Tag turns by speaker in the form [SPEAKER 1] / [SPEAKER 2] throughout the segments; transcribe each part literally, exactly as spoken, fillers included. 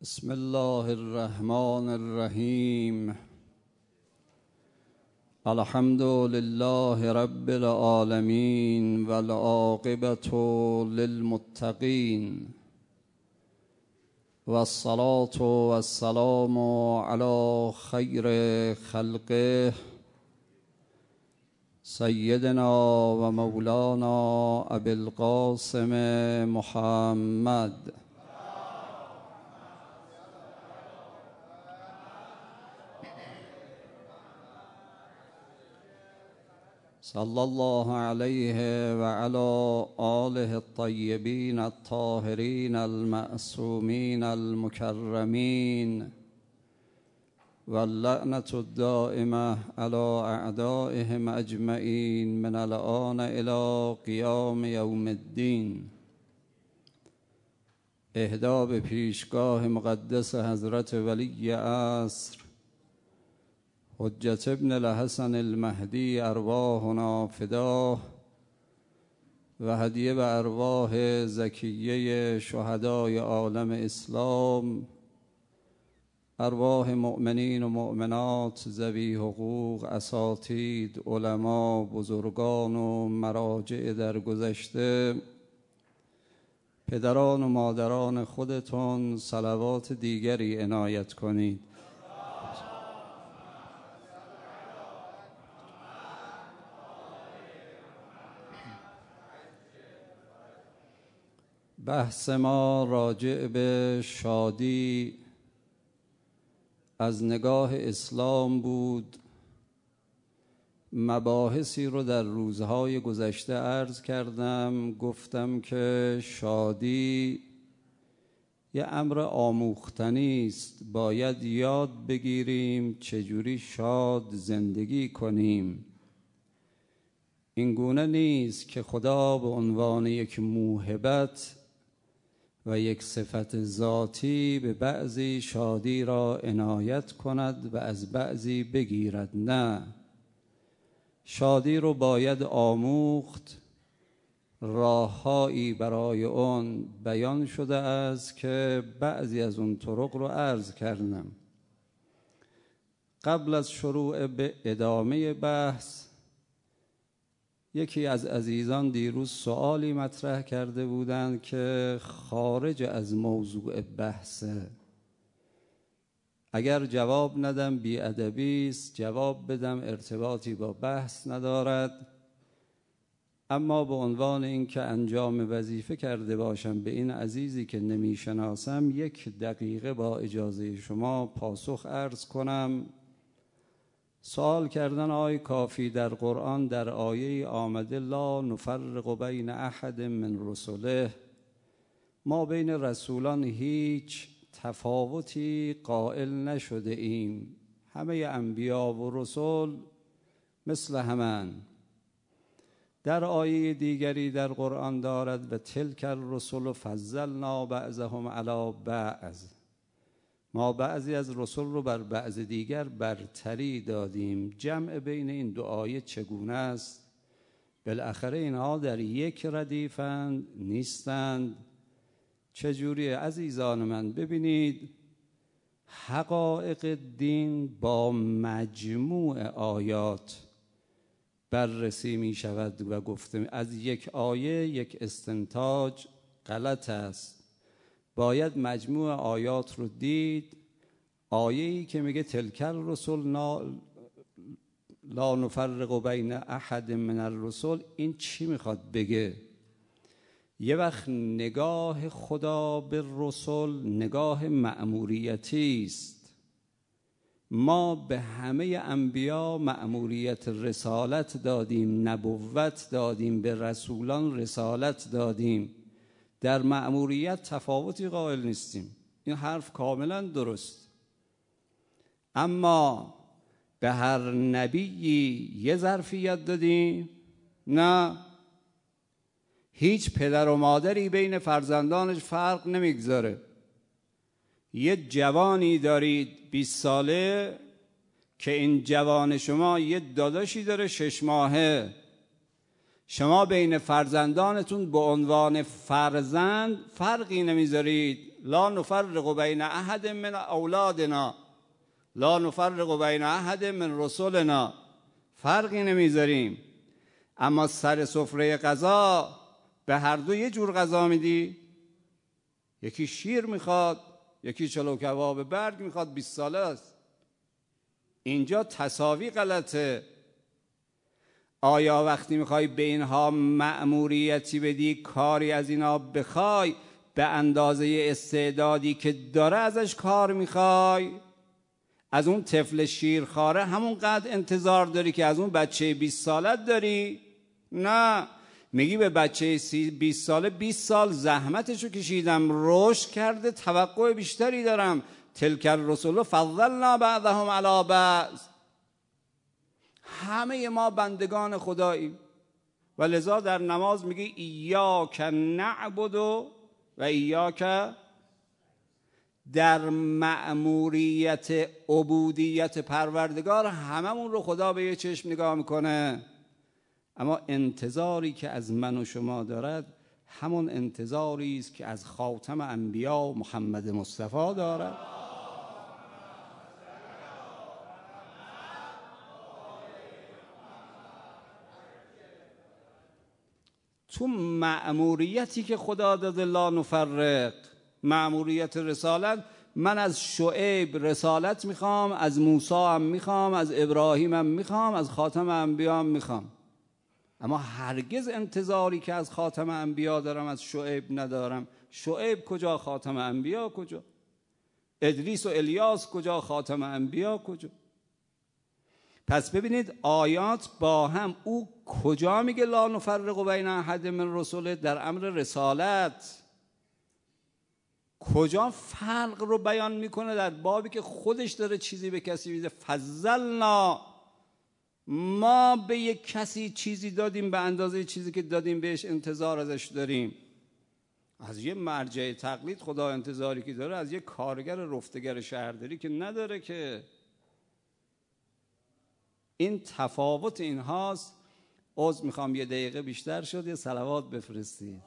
[SPEAKER 1] بسم الله الرحمن الرحیم. الحمد لله رب العالمین والعاقبة للمتقین والصلاة والسلام علی خیر خلقه سیدنا و مولانا ابی القاسم محمد صلی الله علیه و علی آله الطیبین الطاهرین المعصومین المکرمین واللعنة الدائمة علی اعدائهم اجمعین من الآن الی قیام یوم الدین. اهدا به پیشگاه مقدس حضرت ولی عصر حجت ابن الحسن المهدی ارواحنا فداه و هدیه به ارواح زکیه شهدای عالم اسلام، ارواح مؤمنین و مؤمنات ذوی حقوق، اساتید، علما، بزرگان و مراجع در گذشته، پدران و مادران خودتون صلوات دیگری عنایت کنید. بحث ما راجع به شادی از نگاه اسلام بود. مباحثی رو در روزهای گذشته عرض کردم. گفتم که شادی یه امر آموختنی است. باید یاد بگیریم چجوری شاد زندگی کنیم. این گونه نیست که خدا به عنوان یک موهبت و یک صفت ذاتی به بعضی شادی را عنایت کند و از بعضی بگیرد. نه، شادی رو باید آموخت. راههایی برای اون بیان شده است که بعضی از اون طرق رو عرض کردم. قبل از شروع به ادامه بحث، یکی از عزیزان دیروز سوالی مطرح کرده بودند که خارج از موضوع بحثه. اگر جواب ندم بی‌ادبی است، جواب بدم ارتباطی با بحث ندارد. اما به عنوان اینکه انجام وظیفه کرده باشم به این عزیزی که نمیشناسم، یک دقیقه با اجازه شما پاسخ عرض کنم. سوال کردن آی کافی در قرآن در آیه آمده لا نفرق بین احد من رسله، ما بین رسولان هیچ تفاوتی قائل نشده ایم، همه انبیا و رسول مثل همن. در آیه دیگری در قرآن دارد و تلک الرسل فضلنا بعضهم علی بعض، ما بعضی از رسول رو بر بعض دیگر برتری دادیم. جمع بین این دو آیه چگونه است؟ بالاخره اینها در یک ردیفند نیستند. چجوریه عزیزان من؟ ببینید، حقایق دین با مجموع آیات بررسی می شود و گفته از یک آیه یک استنتاج غلط است. باید مجموع آیات رو دید. آیه‌ای که میگه تلک الرسل لا نفرق بین احد من الرسل، این چی میخواد بگه؟ یه وقت نگاه خدا به رسول نگاه مأموریتی است. ما به همه انبیا مأموریت رسالت دادیم، نبوت دادیم، به رسولان رسالت دادیم. در مأموریت تفاوتی قائل نیستیم. این حرف کاملا درست. اما به هر نبیی یه ظرفیت دادیم؟ نه. هیچ پدر و مادری بین فرزندانش فرق نمیگذاره. یه جوانی دارید بیست ساله که این جوان شما یه داداشی داره شش ماهه. شما بین فرزندانتون به عنوان فرزند فرقی نمیذارید. لا نفرق بین احد من اولادنا، لا نفرق بین احد من رسولنا، فرقی نمیذاریم. اما سر سفره غذا به هر دو یه جور غذا میدی. یکی شیر میخواد، یکی چلو کباب برگ میخواد، بیست ساله است. اینجا تساوی غلطه. آیا وقتی میخوای به اینها مأموریتی بدی، کاری از اینا بخوای، به اندازه استعدادی که داره ازش کار میخوای؟ از اون طفل شیرخواره همون قدر انتظار داری که از اون بچه بیست سالت داری؟ نه، میگی به بچه بیست ساله بیست سال زحمتشو کشیدم، رشد کرده، توقع بیشتری دارم. تلک الرسل فضلنا بعضهم علی بعض. همه ما بندگان خداییم و لذا در نماز میگی ایاک نعبد و ایاک. در مأموریت عبودیت پروردگار هممون رو خدا به یه چشم نگاه میکنه، اما انتظاری که از من و شما دارد همون انتظاری است که از خاتم انبیا محمد مصطفی دارد. تو مأموریتی که خدا داده لا نفرق، مأموریت رسالت، من از شعیب رسالت میخوام، از موسی هم میخوام، از ابراهیم هم میخوام، از خاتم انبیا هم میخوام، اما هرگز انتظاری که از خاتم انبیا دارم از شعیب ندارم. شعیب کجا، خاتم انبیا کجا؟ ادریس و الیاس کجا، خاتم انبیا کجا؟ پس ببینید آیات با هم، او کجا میگه لا نفرق بین احد من رسوله در امر رسالت، کجا فرق رو بیان میکنه در بابی که خودش داره چیزی به کسی میده. فضلنا، ما به یک کسی چیزی دادیم به اندازه چیزی که دادیم بهش انتظار ازش داریم. از یه مرجع تقلید خدا انتظاری که داره از یه کارگر رفتگر شهرداری که نداره که. این تفاوت این هاست. عذر میخوام یه دقیقه بیشتر شد، یه صلوات بفرستید.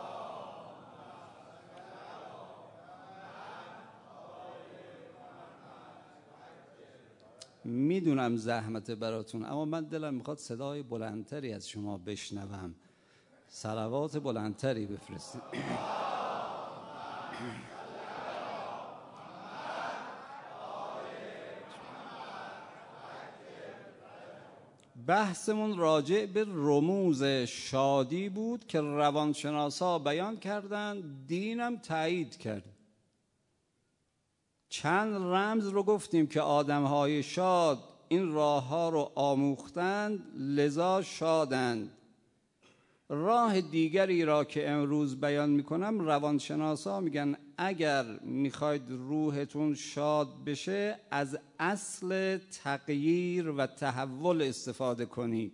[SPEAKER 1] میدونم زحمت براتون، اما من دلم میخواد صدای بلندتری از شما بشنوم. صلوات بلندتری بفرستید. بحثمون راجع به رموز شادی بود که روانشناسا بیان کردن، دینم تایید کرد. چند رمز رو گفتیم که آدمهای شاد این راه ها رو آموختند لذا شادند. راه دیگری را که امروز بیان میکنم، روانشناسا میگن اگر میخواید روحتون شاد بشه از اصل تغییر و تحول استفاده کنید.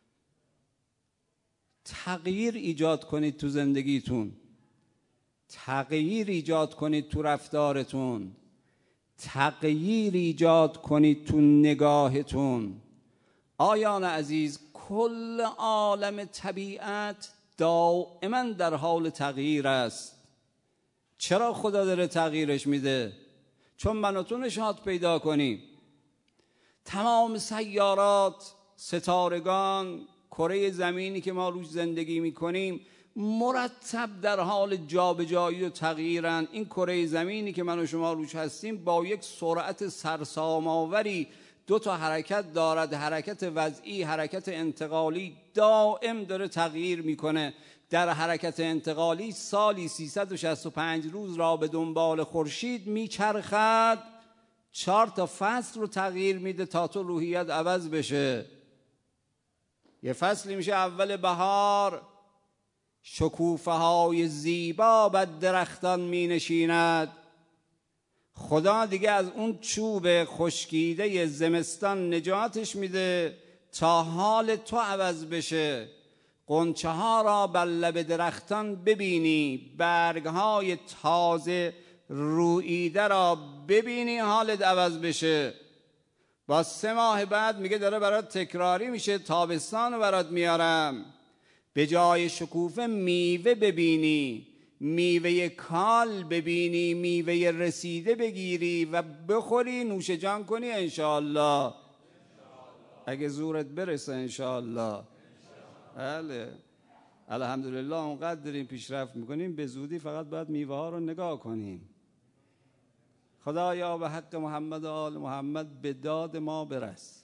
[SPEAKER 1] تغییر ایجاد کنید تو زندگیتون، تغییر ایجاد کنید تو رفتارتون، تغییر ایجاد کنید تو نگاهتون. آیان عزیز، کل عالم طبیعت دائما در حال تغییر است. چرا خدا داره تغییرش میده؟ چون من و تو نشاط پیدا کنیم. تمام سیارات، ستارگان، کره زمینی که ما روش زندگی میکنیم مرتب در حال جابجایی و تغییرند. این کره زمینی که من و شما روش هستیم با یک سرعت سرسام‌آوری دو تا حرکت دارد، حرکت وضعی، حرکت انتقالی، دائم داره تغییر میکنه. در حرکت انتقالی سالی سیصد و شصت و پنج روز را به دنبال خورشید میچرخد، چهار تا فصل رو تغییر میده تا تو روحیت عوض بشه. یه فصلی میشه اول بهار، شکوفه های زیبا بر درختان می نشیند. خدا دیگه از اون چوب خشکیده زمستان نجاتش میده تا حال تو عوض بشه. غنچه ها را بر لب درختان ببینی، برگ های تازه روییده را ببینی، حالت عوض بشه. با سه ماه بعد میگه داره برات تکراری میشه، تابستان رو برات میارم. به جای شکوفه میوه ببینی، میوه کال ببینی، میوه رسیده بگیری و بخوری، نوش جان کنی انشاءالله، اگه زورت برسه انشاءالله. بله الحمدلله اونقدر داریم پیشرفت میکنیم، به زودی فقط باید میوه ها رو نگاه کنیم. خدایا به حق محمد و آل محمد به داد ما برس.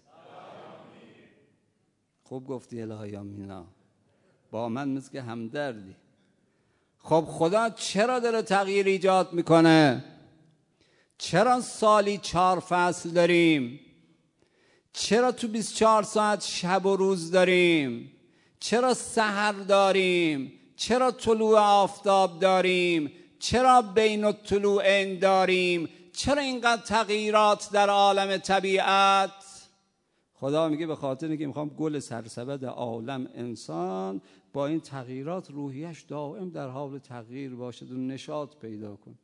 [SPEAKER 1] خوب گفتی الهی آمینا، با من مثل که همدردی. خب خدا چرا داره تغییر ایجاد میکنه؟ چرا سالی چهار فصل داریم؟ چرا تو بیست و چهار ساعت شب و روز داریم؟ چرا سحر داریم؟ چرا طلوع آفتاب داریم؟ چرا بین الطلوعین داریم؟ چرا اینقدر تغییرات در عالم طبیعت؟ خدا میگه به خاطر اینکه میخوام گل سرسبد عالم انسان با این تغییرات روحیش دائم در حال تغییر باشد و نشاط پیدا کن.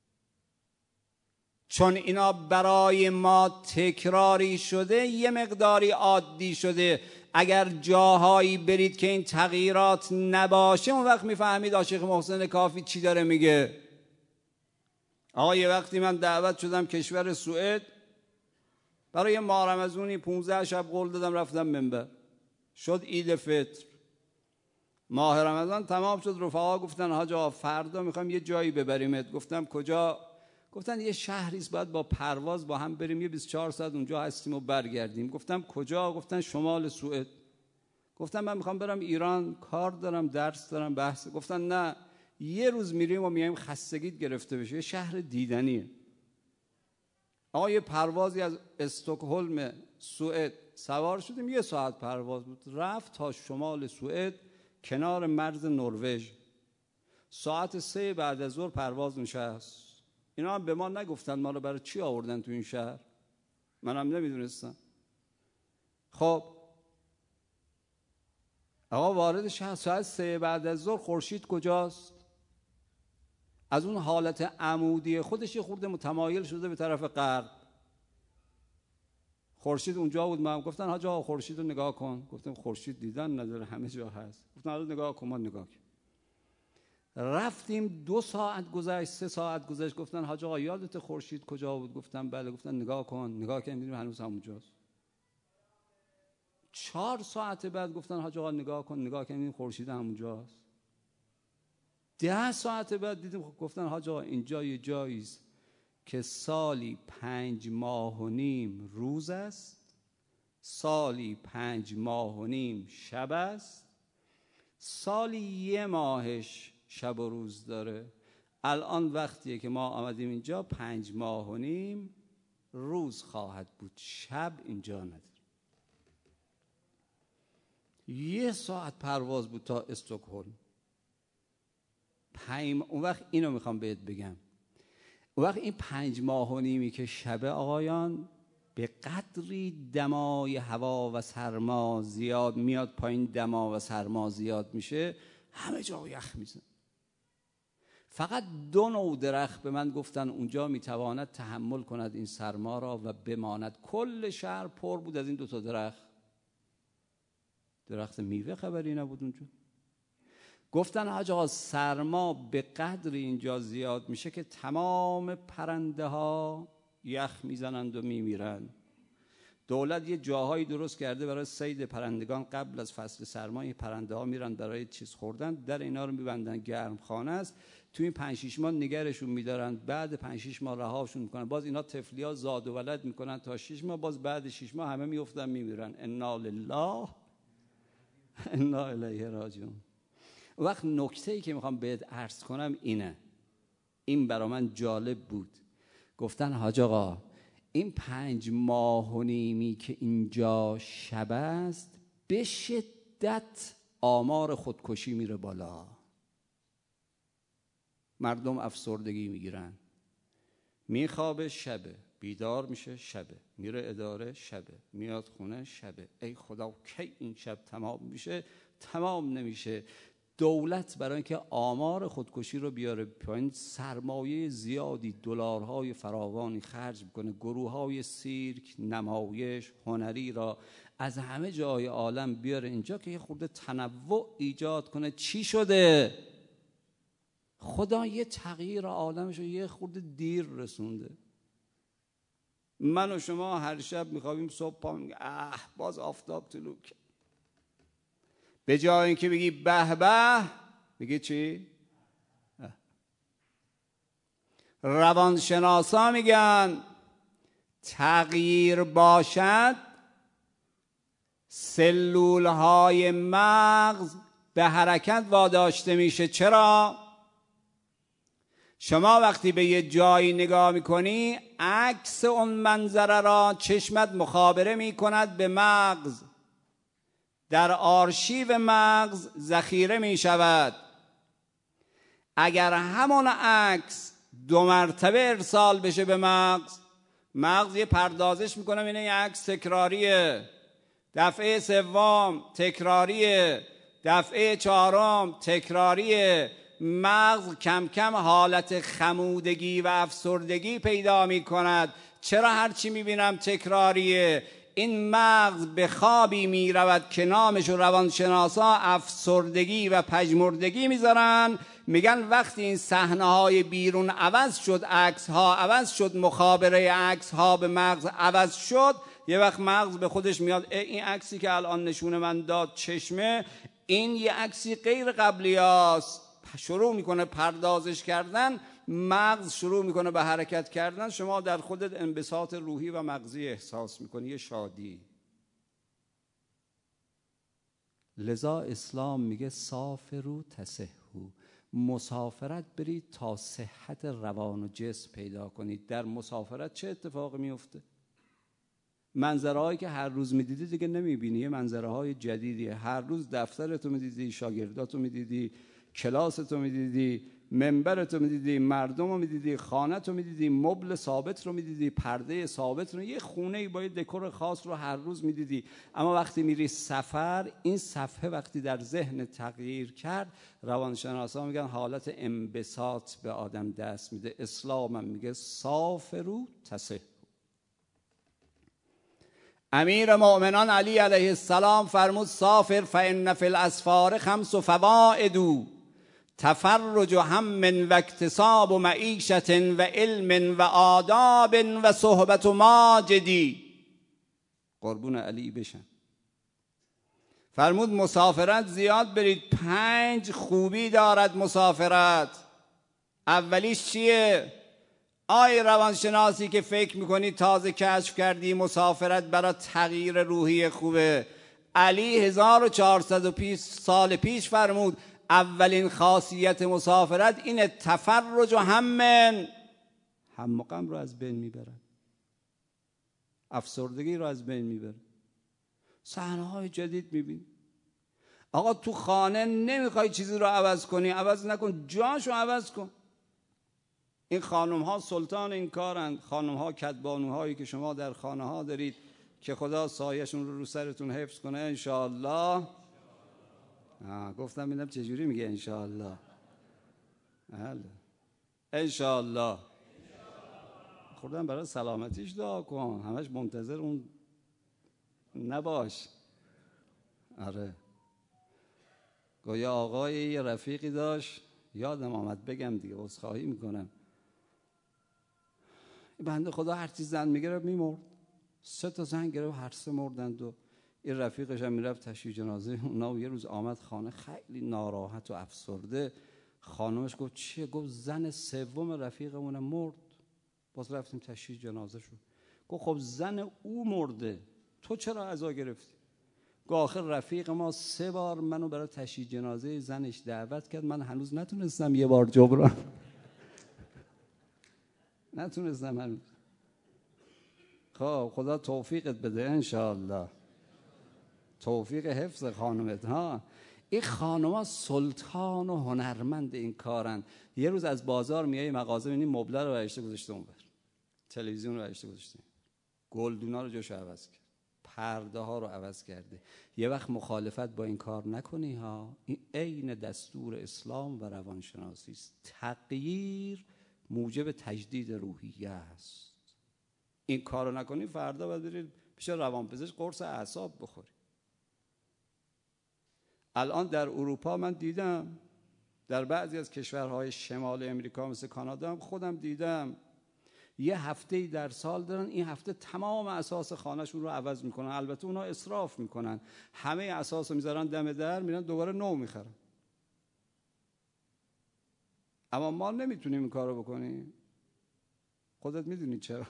[SPEAKER 1] چون اینا برای ما تکراری شده، یه مقداری عادی شده. اگر جاهایی برید که این تغییرات نباشه، اون وقت میفهمید عاشق محسن کافی چی داره میگه. آقا یه وقتی من دعوت شدم کشور سوئد، برای ماه رمضونی پونزده شب قول دادم، رفتم منبر. شد عید فطر، ماه رمضان تمام شد، رفقا گفتن حاج آقا فردا میخوام یه جایی ببریمت. گفتم کجا؟ گفتن یه شهریست باید با پرواز با هم بریم، یه بیست و چهار ساعت اونجا هستیم و برگردیم. گفتم کجا؟ گفتن شمال سوئد. گفتم من میخوام برم ایران، کار دارم، درس دارم، بحث. گفتن نه، یه روز میریم و میایم، خستگیت گرفته بشه، یه شهر دیدنیه. آقا یه پروازی از استکهلم سوئد سوار شدیم، یه ساعت پرواز بود، رفت تا شمال سوئد کنار مرز نروژ. ساعت سه بعد از ظهر پرواز نشست. اینا هم به ما نگفتن ما رو برای چی آوردن تو این شهر، منم نمیدونستم. خب آقا وارد شهر، ساعت سه بعد از ظهر خورشید کجاست؟ از اون حالت عمودی خودش یه خورده متمایل شده به طرف غرب. خورشید اونجا بود. من گفتن حاج آقا خورشید رو نگاه کن. گفتم خورشید دیدن نداره، همه جا هست. گفتن حالا نگاه کن. ما نگاه کن. رفتیم، دو ساعت گذشت، سه ساعت گذشت. گفتن حاج آقا یادت خورشید کجا بود؟ گفتم بله. گفتن نگاه کن. نگاه کردیم دیدیم هنوز همونجاست. چهار ساعت بعد گفتن حاج آقا نگاه کن. نگاه کردیم خورشید همونجاست. ده ساعت بعد دیدیم، گفتن حاج آقا اینجا یه جاییست که سالی پنج ماه و نیم روز است، سالی پنج ماه و نیم شب است، سالی یه ماهش شب و روز داره. الان وقتیه که ما آمدیم اینجا، پنج ماه و نیم روز خواهد بود، شب اینجا نداره. یه ساعت پرواز بود تا استکهلم. پنج اون وقت اینو میخوام بهت بگم، اون وقت این پنج ماه و نیمی که شبه آقایان، به قدری دمای هوا و سرما زیاد میاد پایین، دما و سرما زیاد میشه، همه جا یخ میزن. فقط دو نوع درخت به من گفتن اونجا میتواند تحمل کند این سرما را و بماند. کل شهر پر بود از این دو تا درخت. درخت میوه خبری نبود اونجا. گفتن حاج آقا سرما به قدر اینجا زیاد میشه که تمام پرنده ها یخ میزنند و میمیرن. دولت یه جاهایی درست کرده برای صید پرندگان. قبل از فصل سرما این پرنده ها میرن برای چیز خوردن، در اینا رو میبندن، گرم خانه است. تو این پنج شیش ماه نگرشون میدارن، بعد پنج شیش ماه رهاشون میکنن. باز اینا طفلی ها زاد و ولد میکنن تا شیش ماه، باز بعد شیش ماه همه میافتن میمیرن. انا لله انا الیه راجعون. وقت نکته‌ای که میخوام بهت عرض کنم اینه، این برا من جالب بود. گفتن حاج آقا این پنج ماه و نیمی که اینجا شب است، به شدت آمار خودکشی میره بالا، مردم افسردگی میگیرن، میخوابه شبه، بیدار میشه شبه، میره اداره شبه، میاد خونه شبه. ای خدا کی این شب تمام میشه؟ تمام نمیشه. دولت برای اینکه آمار خودکشی رو بیاره پایین، سرمایه زیادی، دلارهای فراوانی خرج میکنه. گروه‌های سیرک، نمایش، هنری را از همه جای عالم بیاره اینجا که یه خورده تنوع ایجاد کنه. چی شده؟ خدا یه تغییر عالمش رو یه خورده دیر رسونده. من و شما هر شب میخوابیم، صبح پا میگه اه باز آفتاب طلوع کرد. به جای اینکه بگی به به میگی چی؟ روانشناسا میگن تغییر باشد سلول های مغز به حرکت واداشته میشه. چرا؟ شما وقتی به یه جایی نگاه میکنی عکس اون منظره را چشمت مخابره میکند به مغز، در آرشیو مغز ذخیره میشود. اگر همون عکس دو مرتبه ارسال بشه به مغز، مغز یه پردازش میکنه اینه یه عکس تکراریه، دفعه سوم تکراریه، دفعه چهارم تکراریه. مغز کم کم حالت خمودگی و افسردگی پیدا می کند. چرا هرچی می بینم تکراریه؟ این مغز به خوابی می رود که نامش رو روانشناسا افسردگی و پژمردگی میذارن. میگن وقتی این صحنه های بیرون عوض شد، عکس ها عوض شد، مخابره عکس ها به مغز عوض شد، یه وقت مغز به خودش میاد این عکسی که الان نشون من داد چشمه، این یه عکسی غیر قبلی هاست. شروع میکنه پردازش کردن، مغز شروع میکنه به حرکت کردن. شما در خودت انبساط روحی و مغزی احساس میکنی، یه شادی. لذا اسلام میگه سافروا تصحوا، مسافرت برید تا صحت روان و جسم پیدا کنید. در مسافرت چه اتفاقی میفته؟ منظره هایی که هر روز میدیدی دیگه نمیبینی، یه منظره های جدیدیه. هر روز دفترتو میدیدی، شاگرداتو میدیدی، کلاستو میدیدی، منبرتو میدیدی، مردمو میدیدی، خانه‌تو میدیدی، مبل ثابت رو میدیدی، پرده ثابت رو، یه خونه‌ای با یه دکور خاص رو هر روز میدیدی. اما وقتی میری سفر، این صفحه وقتی در ذهن تغییر کرد، روانشناسا میگن حالت انبساط به آدم دست میده. اسلام هم میگه سافروا تصحوا. امیر مؤمنان علی علیه السلام فرمود سافر فإن فی الاسفار خمس فوائد، تفرج هم و اکتساب و معیشت و علم و آداب و صحبت و ماجدی. قربون علی بشن. فرمود مسافرت زیاد برید، پنج خوبی دارد مسافرت. اولیش چیه؟ آی روانشناسی که فکر میکنی تازه کشف کردی مسافرت برای تغییر روحی خوبه، علی هزار و چهارصد و بیست سال پیش فرمود اولین خاصیت مسافرت اینه تفرج و همن، هم و غم رو از بین میبرن، افسردگی رو از بین میبرن، صحنه های جدید میبینی. آقا تو خانه نمیخوای چیزی رو عوض کنی، عوض نکن، جاشو عوض کن. این خانم ها سلطان این کارند، خانم ها کدبانوهایی که شما در خانه ها دارید که خدا سایه‌شون رو رو سرتون حفظ کنه انشاءالله. گفتم ببینم چجوری میگه انشاءالله. بله انشاءالله. خودم برای سلامتیش دعا کن، همش منتظر اون نباش. آره گویا آقای یه رفیقی داشت، یادم آمد بگم دیگه، عذرخواهی میکنم. بنده خدا هر چیز زن میگرفت میمرد، سه تا زن گرفت هر سه مردند. و این رفیقش هم میرفت تشییع جنازه اونا. و یه روز آمد خانه خیلی ناراحت و افسرده. خانمش گفت چیه؟ گفت زن سوم رفیقمون مرد. باز رفتیم تشییع جنازه شد. گفت خب زن او مرده، تو چرا عزا گرفتی؟ گفت آخر رفیق ما سه بار منو برای تشییع جنازه زنش دعوت کرد، من هنوز نتونستم یه بار جبران نتونستم هنوز. خب خدا توفیقت بده انشاءالله، توفیق حفظ خانمت. ها این خانم‌ها سلطان و هنرمند این کارن. یه روز از بازار میای مغازه می‌بینی مبله رو برشته گذاشته اونور، تلویزیون رو برشته گذاشته، گلدونا رو جوش عوض کرد، پرده ها رو عوض کرده. یه وقت مخالفت با این کار نکنی ها. این عین دستور اسلام و روانشناسی است. تغییر موجب تجدید روحیه است. این کارو نکنی فردا باید برید پیش روانپزشک قرص اعصاب بخوری. الان در اروپا من دیدم، در بعضی از کشورهای شمال امریکا مثل کانادا هم خودم دیدم یه هفته در سال دارن، این هفته تمام اساس خانهشون رو عوض میکنن. البته اونا اسراف میکنن، همه اساس رو میذارن دم در، میرن دوباره نو میخرن. اما ما نمیتونیم این کار رو بکنیم. خودت میدونی چرا؟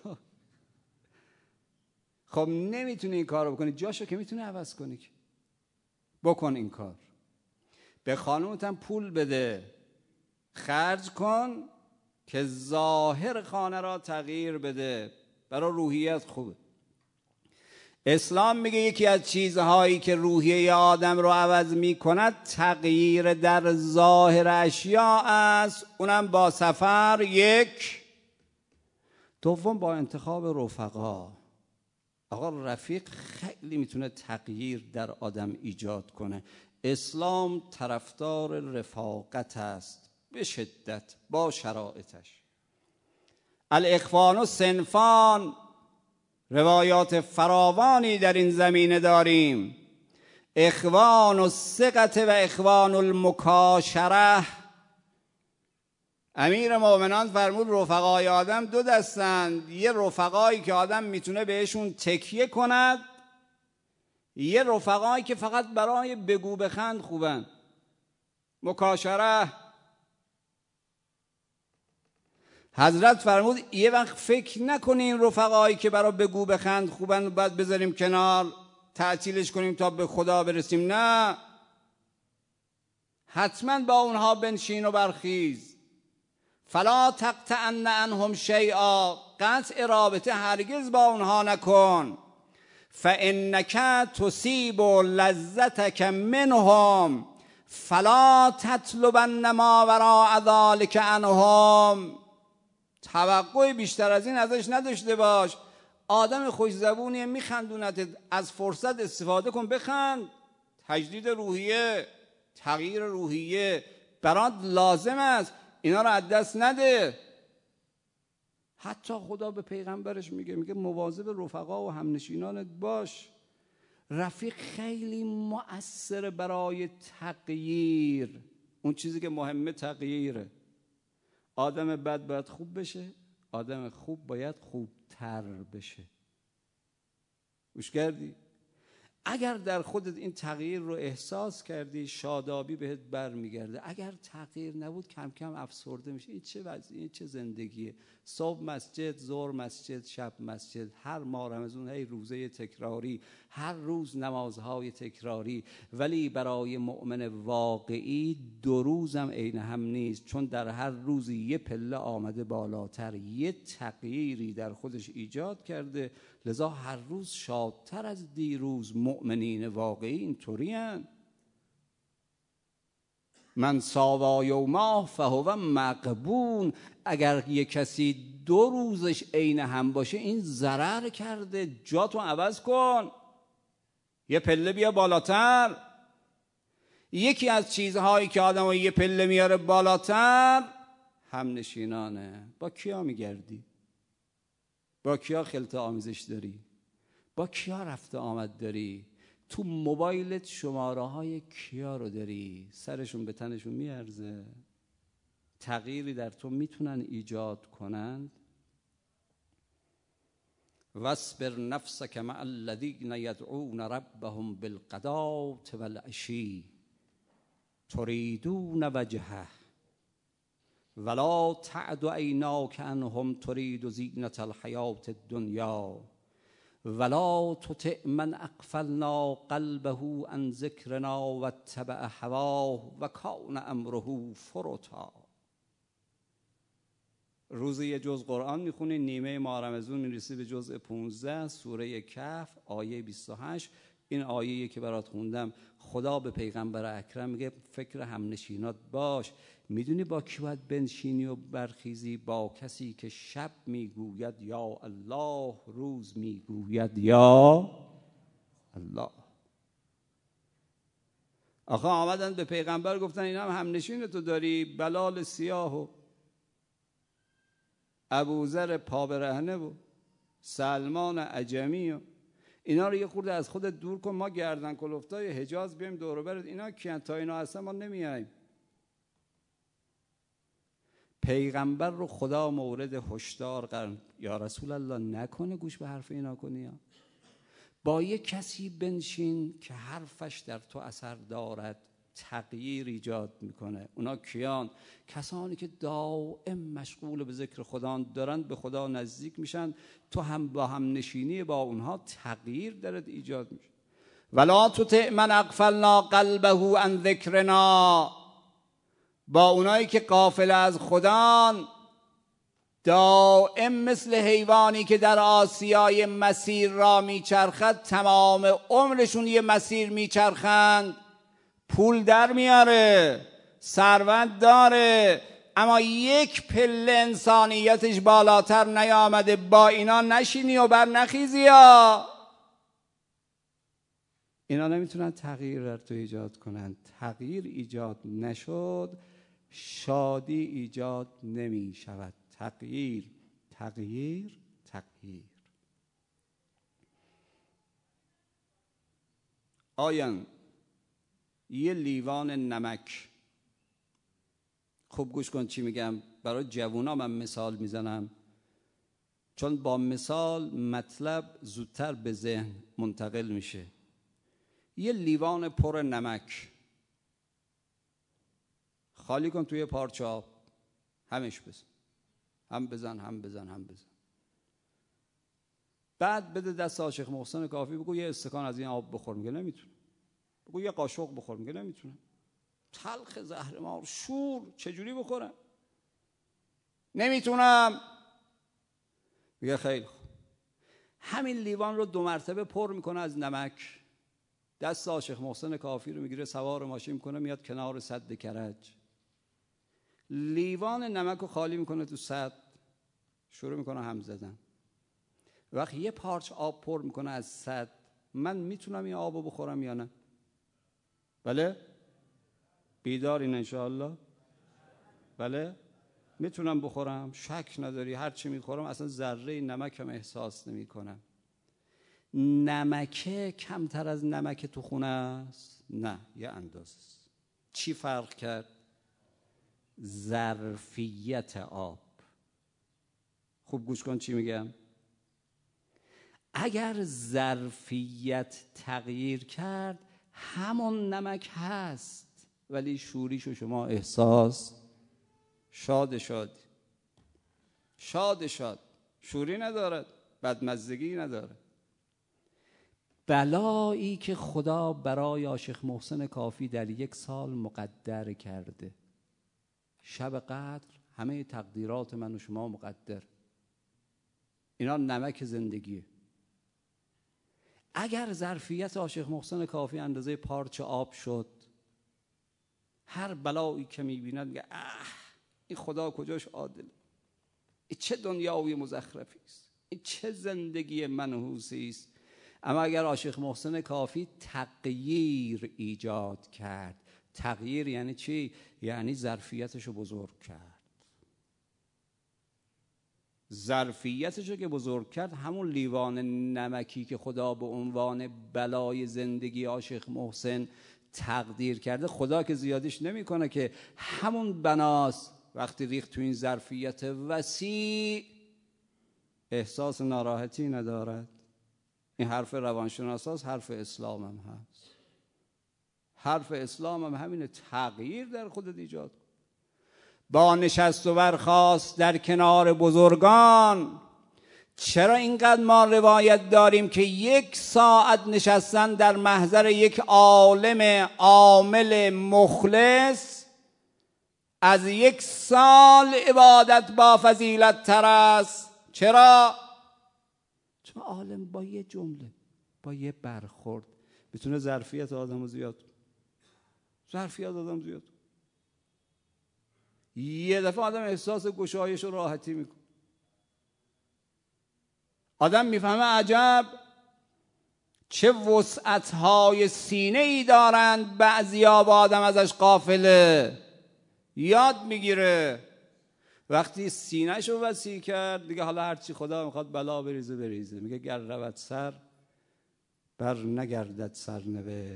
[SPEAKER 1] خب نمیتونی این کار رو بکنی، جاشو که میتونی عوض کنی. بکن این کار. به خانومت هم پول بده، خرج کن که ظاهر خانه را تغییر بده، برای روحیت خوبه. اسلام میگه یکی از چیزهایی که روحیه آدم رو عوض میکند تغییر در ظاهر اشیاء است، اونم با سفر. یک. دوم با انتخاب رفقا. آقا رفیق خیلی میتونه تغییر در آدم ایجاد کنه. اسلام طرفدار رفاقت است به شدت، با شرایطش. الاخوان و صنفان، روایات فراوانی در این زمینه داریم. اخوان الثقة و اخوان المکاشره. امیر مومنان فرمود رفقای آدم دو دستند، یه رفقایی که آدم میتونه بهشون تکیه کند، یه رفقایی که فقط برای بگو بخند خوبن. مکاشره. حضرت فرمود یه وقت فکر نکنیم رفقایی که برای بگو بخند خوبن بعد بذاریم کنار، تعطیلش کنیم تا به خدا برسیم. نه، حتما با اونها بنشین و برخیز. فلا تقطعن عنهم شیئا، قطع رابطه هرگز با اونها نکن. فانک تصیب لذتک منهم فلا تطلبن ما وراء ذلک عنهم. توقع بیشتر از این ازش نداشته باش. آدم خوش زبونیه، میخندونت، از فرصت استفاده کن، بخند. تجدید روحیه، تغییر روحیه برات لازم است، اینا رو از دست نده. حتی خدا به پیغمبرش میگه، میگه مواظب رفقا و همنشینانت باش. رفیق خیلی مؤثر برای تغییر. اون چیزی که مهمه تغییره. آدم بد باید خوب بشه، آدم خوب باید خوبتر بشه. گوش کردی؟ اگر در خودت این تغییر رو احساس کردی، شادابی بهت برمیگرده. اگر تغییر نبود کم کم افسرده میشه. این چه وضعیه؟ این چه زندگیه؟ صبح مسجد، ظهر مسجد، شب مسجد، هر ماه رمضان هی روزه تکراری، هر روز نمازهای تکراری. ولی برای مؤمن واقعی دو روزم عین هم نیست، چون در هر روزی یه پله آمده بالاتر، یه تغییری در خودش ایجاد کرده. لذا هر روز شادتر از دیروز. مؤمنین واقعی اینطوری هستند. من ساوا یوما فهو مغبون. اگر یک کسی دو روزش عین هم باشه این ضرر کرده. جاتو عوض کن، یه پله بیا بالاتر. یکی از چیزهایی که آدم یه پله میاره بالاتر هم نشینانه. با کیا میگردی؟ با کیا خلط آمیزش داری؟ با کیا رفته آمد داری؟ تو موبایلت شماره های کیا رو داری؟ سرشون به تنشون میارزه؟ تغییری در تو میتونن ایجاد کنند؟ واصبر نفسک مع الذین یدعون ربهم بالغداة والعشی تریدون وجهه ولا تعد عیناک عنهم ترید زینة الحیاة الدنیا ولا تطع من اغفلنا قلبه عن ذکرنا واتبع هواه و کان امره فرطا. روزی یه جز قرآن میخونی، نیمه ماه رمضان میرسی به جزء پانزده سوره کهف آیه بیست و هشت. این آیه‌ای که برات خوندم خدا به پیغمبر اکرم میگه فکر همنشینات باش. میدونی با کی باید بنشینی و برخیزی؟ با کسی که شب میگوید یا الله، روز میگوید یا الله. آخه آمدن به پیغمبر گفتن این هم همنشین تو داری، بلال سیاه و ابوذر پا برهنه و سلمان عجمی و اینا رو یه خورده از خودت دور کن. ما گردن کلفتای حجاز بیم دور و برت. اینا کیان؟ تا اینا اصلا ما نمیایم. پیغمبر رو خدا مورد هشدار قرار، یا رسول الله نکنه گوش به حرف اینا کنی یا. با یک کسی بنشین که حرفش در تو اثر دارد، تغییر ایجاد میکنه. اونا کیان؟ کسانی که دائم مشغول به ذکر خدا دارن، به خدا نزدیک میشن، تو هم با هم نشینی با اونها تغییر دارد ایجاد میشه. ولا تطع من اغفلنا قلبه عن ذکرنا، با اونایی که غافل از خدان، دائم مثل حیوانی که در آسیای مسیر را میچرخد، تمام عمرشون یه مسیر میچرخند، پول در میاره، ثروت داره، اما یک پله انسانیتش بالاتر نیامده. با اینا نشینی و بر نخیزی یا اینا نمیتونن تغییر در تو ایجاد کنن. تغییر ایجاد نشد شادی ایجاد نمی شود. تغییر تغییر تغییر. آیان یه لیوان نمک، خوب گوش کن چی میگم، برای جوونا من مثال میزنم چون با مثال مطلب زودتر به ذهن منتقل میشه. یه لیوان پر نمک خالی کن توی پارچه آب، همش بزن، هم بزن هم بزن هم بزن. بعد بده دست عاشق محسن کافی، بگو یه استکان از این آب بخور، میگه نمیتونه. بگو یه قاشق بخور، میگه نمیتونه. تلخ زهرمار شور، چجوری بخورم؟ نمیتونم. میگه خیلی خوب. همین لیوان رو دو مرتبه پر میکنه از نمک، دست عاشق محسن کافی رو میگیره، سوار ماشین میکنه، میاد کنار سد کرج، لیوان نمک رو خالی میکنه تو سد، شروع میکنه هم زدن. وقتی یه پارچ آب پر میکنه از سد، من میتونم این آب رو بخورم یا نه؟ بله؟ بیدارین انشاءالله؟ بله؟ میتونم بخورم؟ شک نداری. هر چی میخورم اصلا ذره نمکم احساس نمی کنم. نمکه کمتر از نمک تو خونه است؟ نه، یه اندازه است. چی فرق کرد؟ ظرفیت آب. خوب گوش کن چی میگم. اگر ظرفیت تغییر کرد همون نمک هست، ولی شوریشو شما احساس شاد شاد شاد شاد شوری ندارد، بدمزگی ندارد. بلایی که خدا برای عاشق محسن کافی در یک سال مقدر کرده، شب قدر همه تقدیرات من و شما مقدر، اینا نمک زندگیه. اگر ظرفیت عاشق محسن کافی اندازه پارچه آب شد، هر بلایی که میبیند میگه اه این خدا کجاش عادله، این چه دنیای مزخرفی است، این چه زندگی منحوسی است. اما اگر عاشق محسن کافی تغییر ایجاد کرد، تغییر یعنی چی؟ یعنی ظرفیتش رو بزرگ کرد. ظرفیتش رو که بزرگ کرد، همون لیوان نمکی که خدا به عنوان بلای زندگی عاشق محسن تقدیر کرده، خدا که زیادیش نمیکنه که همون بناس وقتی ریخت تو این ظرفیت وسیع احساس ناراحتی ندارد. این حرف روانشناساست، حرف اسلام هم هست. حرف اسلام هم همینه، تغییر در خودت ایجاد. با نشست و برخاست در کنار بزرگان. چرا اینقدر ما روایت داریم که یک ساعت نشستن در محضر یک عالم عامل مخلص از یک سال عبادت با فضیلت تر است؟ چرا؟ چون عالم با یه جمله، با یه برخورد میتونه ظرفیت آدم رو زیاد کنه. ظرفیت آدم زیاد کنه. یه دفعه آدم احساس گشایش و راحتی میکنه. آدم میفهمه عجب چه وسعت‌های سینه ای دارند بعضیا، با آدم ازش غافله. یاد میگیره وقتی سینه‌ش رو وسیع کرد دیگه حالا هرچی خدا میخواد بلا بریزه بریزه. میگه گر رود سر بر نگردد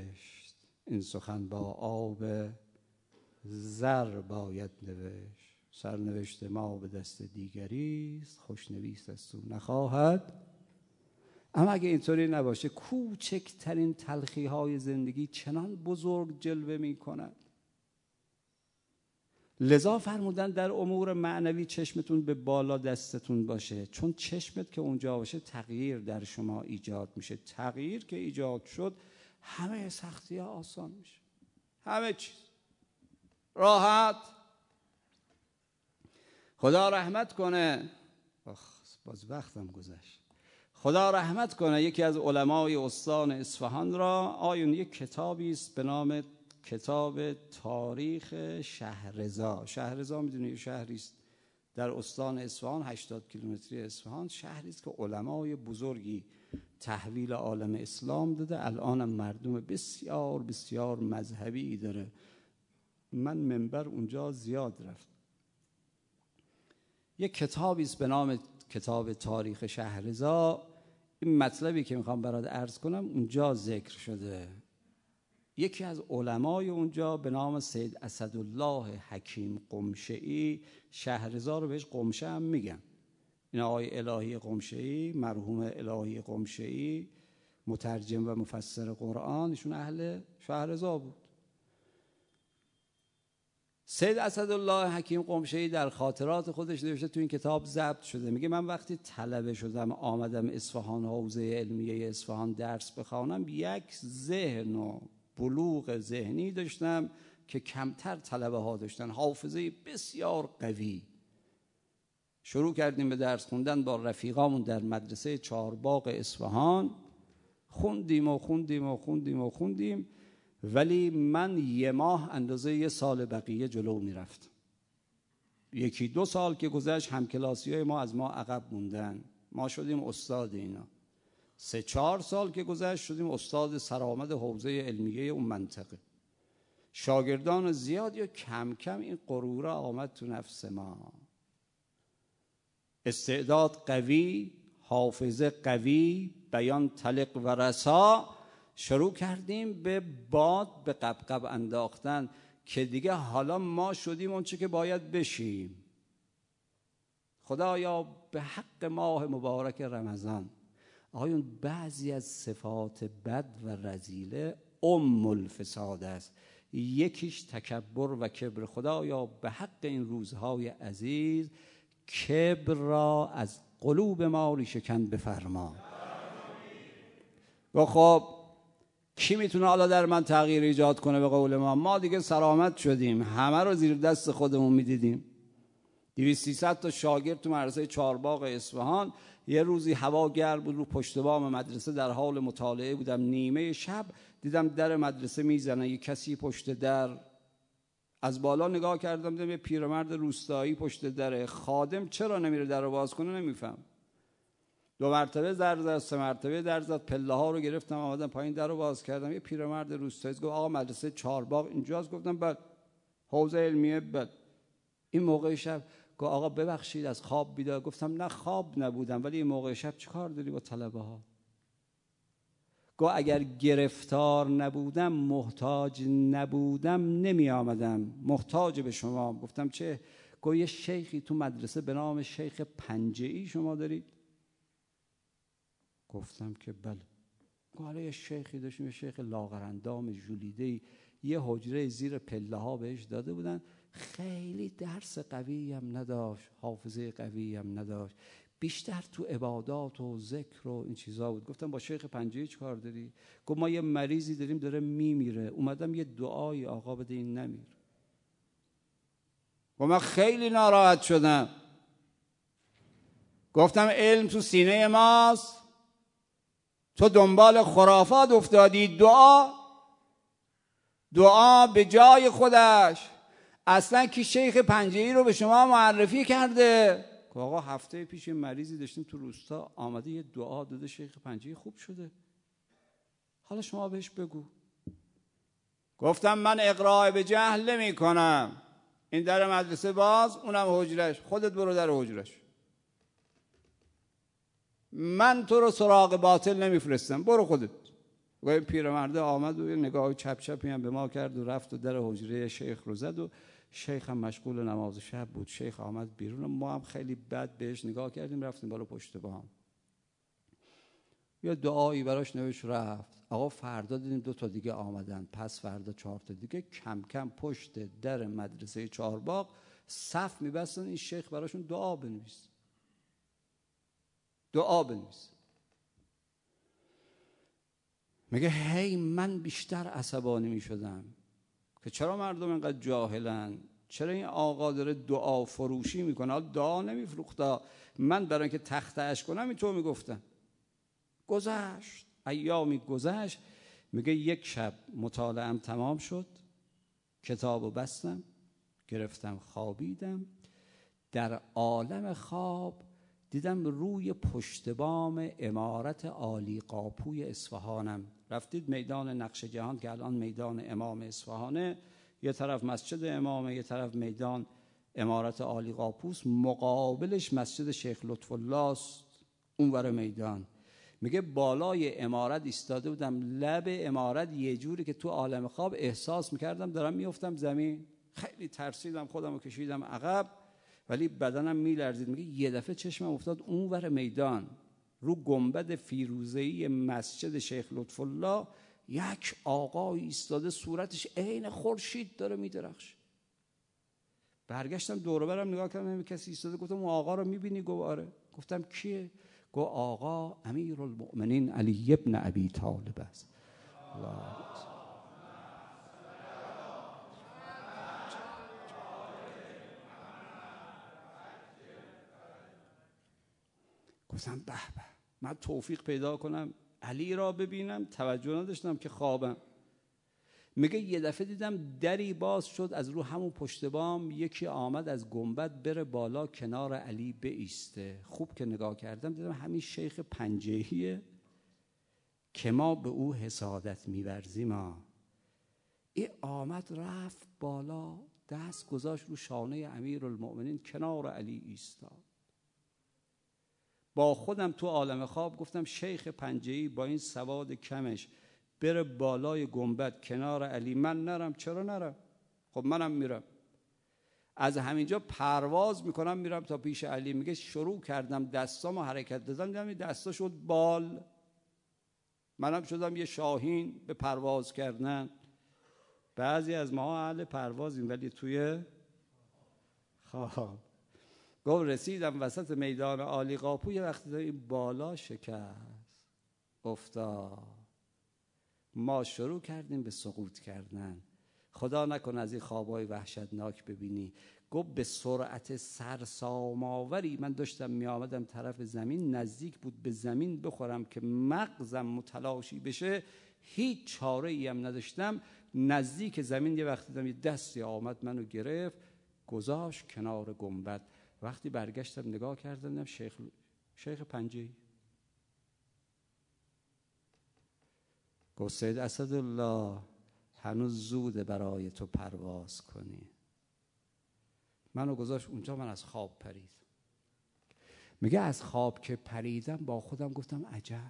[SPEAKER 1] سرنوشت، این سخن با آب زر باید نوشت. سرنوشت ما به دست دیگری است، خوشنویس است او نخواهد. اما اگه اینطوری نباشه کوچکترین تلخی های زندگی چنان بزرگ جلوه می کند. لذا فرمودن در امور معنوی چشمتون به بالا دستتون باشه، چون چشمت که اونجا باشه تغییر در شما ایجاد میشه. تغییر که ایجاد شد همه سختی ها آسان میشه، همه چیز راحت. خدا رحمت کنه، آخ باز وقتم گذشت. خدا رحمت کنه یکی از علمای استان اصفهان را، آیون یک کتابی است به نام کتاب تاریخ شهرضا. شهرضا میدونی شهری است در استان اصفهان، هشتاد کیلومتری اصفهان. شهری است که علمای بزرگی تحویل عالم اسلام داده. الان هم مردم بسیار بسیار مذهبی داره. من منبر اونجا زیاد رفت. یک کتابی است به نام کتاب تاریخ شهرضا. این مطلبی که میخوام برات عرض کنم اونجا ذکر شده. یکی از علمای اونجا به نام سید اسدالله حکیم قمشه‌ای، شهرضا رو بهش قمشه هم میگن. این آقای الهی قمشه‌ای، مرحوم الهی قمشه‌ای، مترجم و مفسر قرآن، ایشون اهل شهرضا بود. سید اسدالله حکیم قمشه‌ای در خاطرات خودش نوشته، تو این کتاب ضبط شده، میگه من وقتی طلبه شدم آمدم اصفهان، حوزه علمیه اصفهان درس بخوانم، یک ذهن و بلوغ ذهنی داشتم که کمتر طلبه ها داشتن، حافظه بسیار قوی. شروع کردیم به درس خوندن با رفیقامون در مدرسه چهارباغ اصفهان، خوندیم و خوندیم و خوندیم و خوندیم، ولی من یه ماه اندازه یه سال بقیه جلو میرفتم. یکی دو سال که گذشت همکلاسی های ما از ما عقب موندن، ما شدیم استاد اینا. سه چهار سال که گذشت شدیم استاد سرآمد حوزه علمیه اون منطقه. شاگردان زیادی و کم کم این غرور آمد تو نفس ما. استعداد قوی، حافظه قوی، بیان طلق و رسا، شروع کردیم به باد به قبقب انداختن که دیگه حالا ما شدیم اون چه که باید بشیم. خدایا به حق ماه مبارک رمضان، آیون بعضی از صفات بد و رذیله ام الفساد است. یکیش تکبر و کبر. خدایا به حق این روزهای عزیز کبر را از قلوب ما ریشه‌کن بفرما. و خب کی میتونه حالا در من تغییر ایجاد کنه؟ به قول ما ما دیگه سلامت شدیم، همه رو زیر دست خودمون میدیدیم. دویست سیصد تا شاگرد تو مدرسه چهارباغ اصفهان. یه روزی هوا گرم بود، رو پشت بام مدرسه در حال مطالعه بودم، نیمه شب دیدم در مدرسه میزنه، یه کسی پشت در. از بالا نگاه کردم دیدم یه پیرمرد روستایی پشت دره. خادم چرا نمیره در رو باز کنه نمیفهم. دو مرتبه در زد، سه مرتبه در زد، پله ها رو گرفتم آمدم پایین، در رو باز کردم. یه پیرمرد روستایی گفت آقا مدرسه چهارباغ اینجاست. گفتم بله. حوزه علمیه بله. این موقع شب گفت آقا ببخشید از خواب بیدار. گفتم نه خواب نبودم، ولی این موقع شب چی کار داری با طلبه ها؟ گفت اگر گرفتار نبودم، محتاج نبودم، نمی آمدم، محتاج به شما. گفتم چه؟ گفت یه شیخی تو مدرسه به نام شیخ پنجه‌ای شما دارید؟ گفتم که بله. گفت حالا یه شیخی داشتیم، یه شیخ لاغرندام ژولیده‌ای، یه حجره زیر پله ها بهش داده بودن، خیلی درس قوی هم نداشت، حافظه قوی هم نداشت، بیشتر تو عبادات و ذکر و این چیزا بود. گفتم با شیخ پنجه‌ای چی کار داری؟ گفت ما یه مریضی داریم داره میمیره، اومدم یه دعای آقا بده این نمیر. و من خیلی ناراحت شدم. گفتم علم تو سینه ماست، تو دنبال خرافات افتادی. دعا دعا به جای خودش. اصلا کی شیخ پنجه‌ای رو به شما معرفی کرده؟ که آقا هفته پیش مریضی داشتیم تو روستا، آمده یه دعا داده، شیخ پنجه‌ای خوب شده، حالا شما بهش بگو. گفتم من اقراء به جهل نمی کنم. این در مدرسه باز، اونم حجرش، خودت برو در حجرش. من تو رو سراغ باطل نمیفرستم، برو خودت. و این پیرمرده آمد و یه نگاه چپ چپی هم به ما کرد و رفت و در حجره شیخ رو زد و شیخ هم مشغول نماز شب بود. شیخ آمد بیرون، ما هم خیلی بد بهش نگاه کردیم، رفتیم بالا پشت بام. یه دعایی براش نوشت رفت. آقا فردا دیدیم دو تا دیگه آمدن، پس فردا چهار تا دیگه. کم کم پشت در مدرسه چهارباغ صف میبستن این شیخ براشون دعا بنویس، دعا بنویس. میگه هی من بیشتر عصبانی میشدم که چرا مردم اینقدر جاهلن، چرا این آقا داره دعا فروشی میکنه. حالا دعا نمیفروخته، من برای اینکه تخته‌اش کنم اینطور میگفتم. گذشت، ایامی گذشت. میگه یک شب مطالعه‌ام تمام شد، کتابو بستم، گرفتم خوابیدم. در عالم خواب دیدم روی پشت بام عمارت عالی قاپوی اصفهانم. رفتید میدان نقش جهان که الان میدان امام اصفهانه، یه طرف مسجد امامه، یه طرف میدان عمارت عالی قاپوس، مقابلش مسجد شیخ لطف الله است اونور میدان. میگه بالای عمارت ایستاده بودم، لب عمارت، یه جوری که تو عالم خواب احساس میکردم دارم میافتم زمین. خیلی ترسیدم، خودمو کشیدم عقب، ولی بدنم میلرزید. میگه یه دفعه چشمم افتاد اونور میدان، رو گنبد فیروزه‌ای مسجد شیخ لطف الله یک آقای ایستاده، صورتش عین خورشید داره میدرخش. برگشتم دور و برم نگاه کردم، کسی ایستاده. گفتم اون آقا رو میبینی؟ گفت آره. گفتم کیه؟ گفت آقا امیرالمؤمنین علی ابن ابی طالب است. الله. گفتم به به، من توفیق پیدا کنم علی را ببینم. توجه نداشتم که خوابم. میگه یه دفعه دیدم دری باز شد، از رو همون پشت بام یکی آمد از گنبد بره بالا کنار علی بایسته. خوب که نگاه کردم دیدم همین شیخ پنجهیه که ما به او حسادت می‌ورزیم. ما این آمد رفت بالا، دست گذاشت رو شانه امیرالمؤمنین، کنار علی ایستاد. با خودم تو عالم خواب گفتم شیخ پنجه‌ای با این سواد کمش بره بالای گنبد کنار علی، من نرم؟ چرا نرم؟ خب منم میرم. از همینجا پرواز میکنم میرم تا پیش علی. میگه شروع کردم دستامو حرکت دادم، دیدم این دستا شد بال، منم شدم یه شاهین به پرواز کردن. بعضی از ما اهل پروازیم ولی توی خواب. گفت رسیدم وسط میدان عالی قاپو، یه وقتی این بالا شکست افتاد. ما شروع کردیم به سقوط کردن. خدا نکنه از این خوابای وحشتناک ببینی. گفت به سرعت سرسام‌آوری من داشتم می آمدم طرف زمین، نزدیک بود به زمین بخورم که مغزم متلاشی بشه. هیچ چاره ای هم نداشتم. نزدیک زمین یه وقتی دیدم یه دستی آمد منو گرفت، گذاشت کنار گنبد. وقتی برگشتم نگاه کردم دیدم شیخ شیخ پنجه‌ای. گفت سید اسدالله هنوز زوده برای تو پرواز کنی. منو گذاشت اونجا، من از خواب پرید. میگه از خواب که پریدم با خودم گفتم عجب.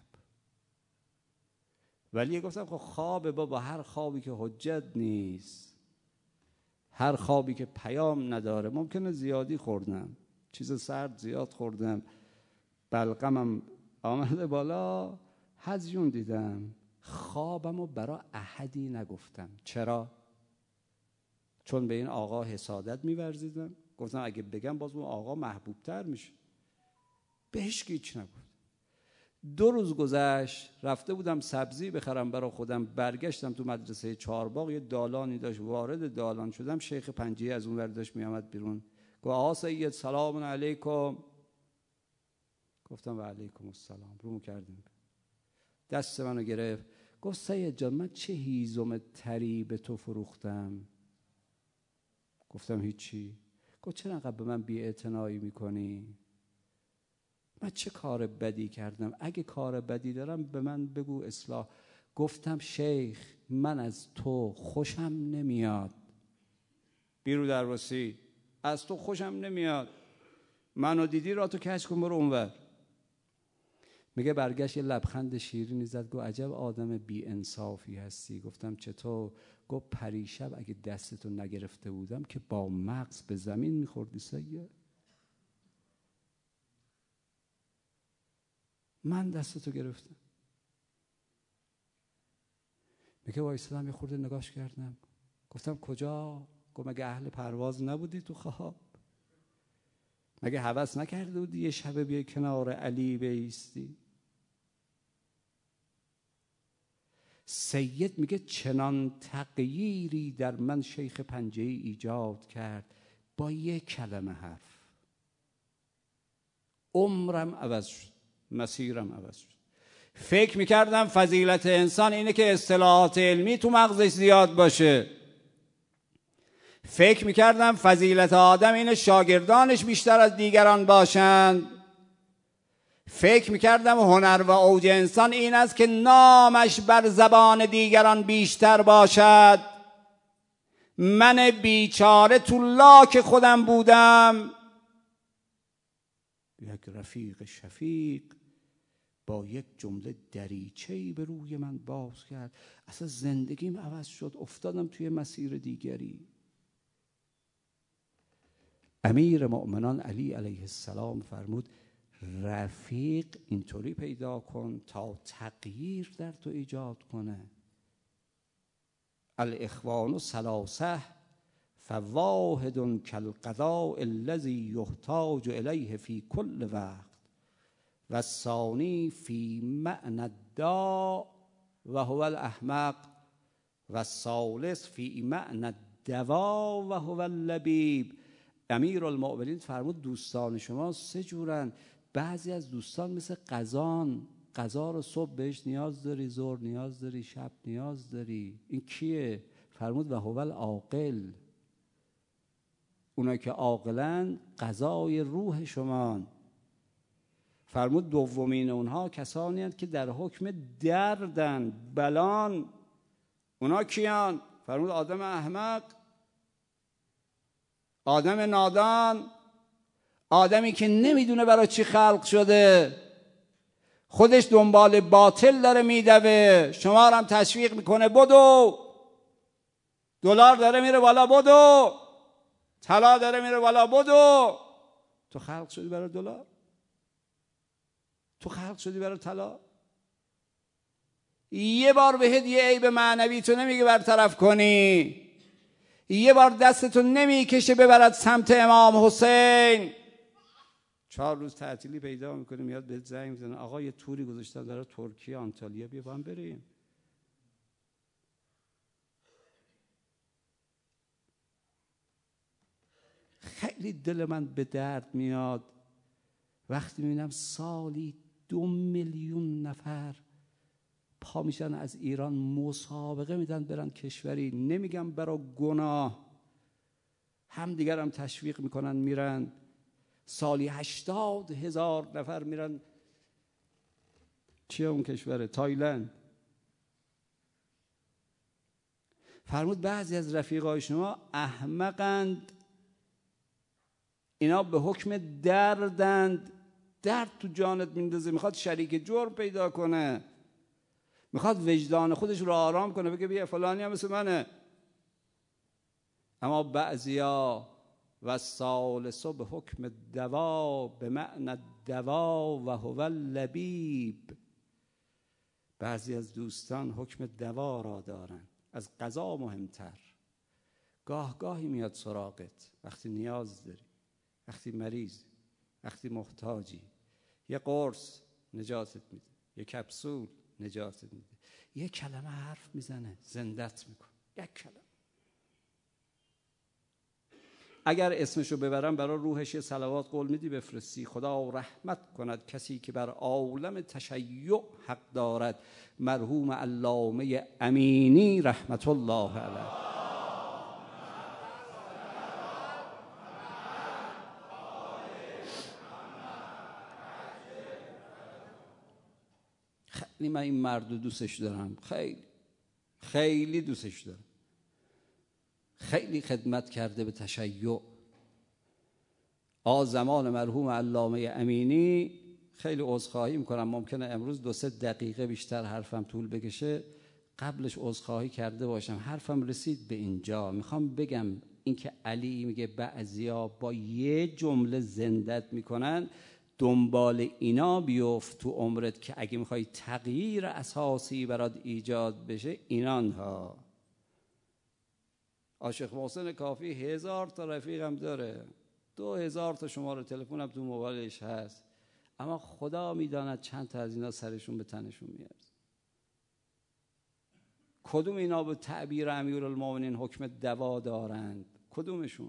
[SPEAKER 1] ولی گفتم خب خواب بابا، هر خوابی که حجت نیست، هر خوابی که پیام نداره. ممکنه زیادی خوردم، چیز سرد زیاد خوردم، بلغمم آمده بالا، هزیون دیدم. خوابمو برا احدی نگفتم. چرا؟ چون به این آقا حسادت می‌ورزیدم. گفتم اگه بگم باز اون آقا محبوب‌تر میشه. بهش هیچ نگفت. دو روز گذشت، رفته بودم سبزی بخرم برا خودم، برگشتم تو مدرسه چهارباغ، یه دالانی داشت، وارد دالان شدم، شیخ پنجه‌ای از اون ور داشت میآمد بیرون. گفت آقا سید سلام علیکم. گفتم و علیکم السلام. رو کردیم، دست منو گرفت. گفت سید جان من چه هیزم تری به تو فروختم؟ گفتم هیچی. گفت چرا انقدر به من بی‌اعتنایی میکنی؟ من چه کار بدی کردم؟ اگه کار بدی دارم به من بگو اصلاح. گفتم شیخ من از تو خوشم نمیاد. بیرو درواسی، از تو خوشم نمیاد. منو دیدی را تو کج کن برو اونور. میگه برگشت یه لبخند شیرینی زد، گفت عجب آدم بی انصافی هستی. گفتم چطور؟ گفت پریشب اگه دستتو نگرفته بودم که با مغز به زمین میخوردی سید. من دستتو گرفتم. میگه وایسادم یه خورده نگاش کردم، گفتم کجا؟ گفت مگه اهل پرواز نبودی تو خواب؟ مگه هوس نکرده بودی یه شب بیای کنار علی بایستی؟ سید میگه چنان تغییری در من شیخ پنجه‌ای ایجاد کرد با یک کلمه حرف. عمرم عوض شد، مسیرم عوض شد. فکر میکردم فضیلت انسان اینه که اصطلاحات علمی تو مغزش زیاد باشه. فکر میکردم فضیلت آدم اینه شاگردانش بیشتر از دیگران باشند. فکر میکردم هنر و اوج انسان این است که نامش بر زبان دیگران بیشتر باشد. من بیچاره تو لاک خودم بودم. یک رفیق شفیق با یک جمله دریچه‌ای به روی من باز کرد، اصلا زندگیم عوض شد، افتادم توی مسیر دیگری. امیر مؤمنان علی علیه السلام فرمود رفیق اینطوری پیدا کن تا تغییر در تو ایجاد کنه. الاخوان ثلاثه فواحد کالقضاء الذی یحتاج الیه فی کل وقت و الثانی فی معنی الداء و هو الاحمق و الثالث فی معنی الدوا و هو اللبیب. امیرالمؤمنین فرمود دوستان شما سه جورن. بعضی از دوستان مثل قزان، قزا رو صبح بهش نیاز داری، ظهر نیاز داری، شب نیاز داری. این کیه؟ فرمود و هو العاقل. اونا که عاقلن قضای روح شمان. فرمود دومین اونها کسانی هستند که در حکم دردن، بلان. اونا کیان؟ فرمود آدم احمق، آدم نادان، آدمی که نمیدونه برای چی خلق شده، خودش دنبال باطل داره میدوه، شما رو هم تشویق میکنه بدو، دلار داره میره بالا بدو، طلا داره میره بالا بدو. تو خلق شدی برای دلار؟ تو خلق شدی برای طلا؟ یه بار بهت یه عیب معنوی تو نمیگه برطرف کنی، یه بار دستتو نمیکشه ببرد سمت امام حسین. چهار روز تعطیلی پیدا میکنه، میاد بهت زنگ میزنه آقا یه توری گذاشتن در ترکیه آنتالیا، بیا با هم بریم. خیلی دل من به درد میاد وقتی میبینم سالی دو میلیون نفر پا میشن از ایران مسابقه میدن برن کشوری، نمیگم برای گناه، هم دیگر هم تشویق میکنن میرن. سالی هشتاد هزار نفر میرن چیه اون کشوره؟ تایلند. فرمود بعضی از رفیقای شما احمقند، اینا به حکم دردند، درد تو جانت میندازه، میخواد شریک جرم پیدا کنه، میخواد وجدان خودش رو آرام کنه، بگه بیا فلانی هم مثل منه. اما بعضیا و ثالث به حکم دوا به معنی دوا و هو اللبیب. بعضی از دوستان حکم دوا را دارن، از قضا مهمتر. گاه گاهی میاد سراغت وقتی نیاز داری، وقتی مریض، وقتی محتاجی. یه قرص نجاتت میده، یه کپسول نجاتت میده، یه کلمه حرف میزنه زندت میکنه، یک کلمه. اگر اسمشو ببرم برای روحش یه صلوات قول میدی بفرستی؟ خدا رحمت کند کسی که بر عالم تشیع حق دارد. مرحوم علامه امینی رحمت الله علیه. خیلی من این مرد رو دوستش دارم، خیلی خیلی دوستش دارم. خیلی خدمت کرده به تشیع. آ زمان مرحوم علامه امینی خیلی عذرخواهی میکنم، ممکنه امروز دو سه دقیقه بیشتر حرفم طول بکشه، قبلش عذرخواهی کرده باشم. حرفم رسید به اینجا. میخوام بگم اینکه علی میگه بعضیا با یه جمله زندت میکنن، دنبال اینا بیفت تو عمرت که اگه میخوای تغییر اساسی برات ایجاد بشه اینان ها. عاشق محسن کافی هزار تا رفیقم داره، دو هزار تا شماره تلفنم تو موبایلش هست، اما خدا میداند چند تا از اینا سرشون به تنشون میارزه. کدوم اینا به تعبیر امیرالمومنین حکم دوا دارند؟ کدومشون؟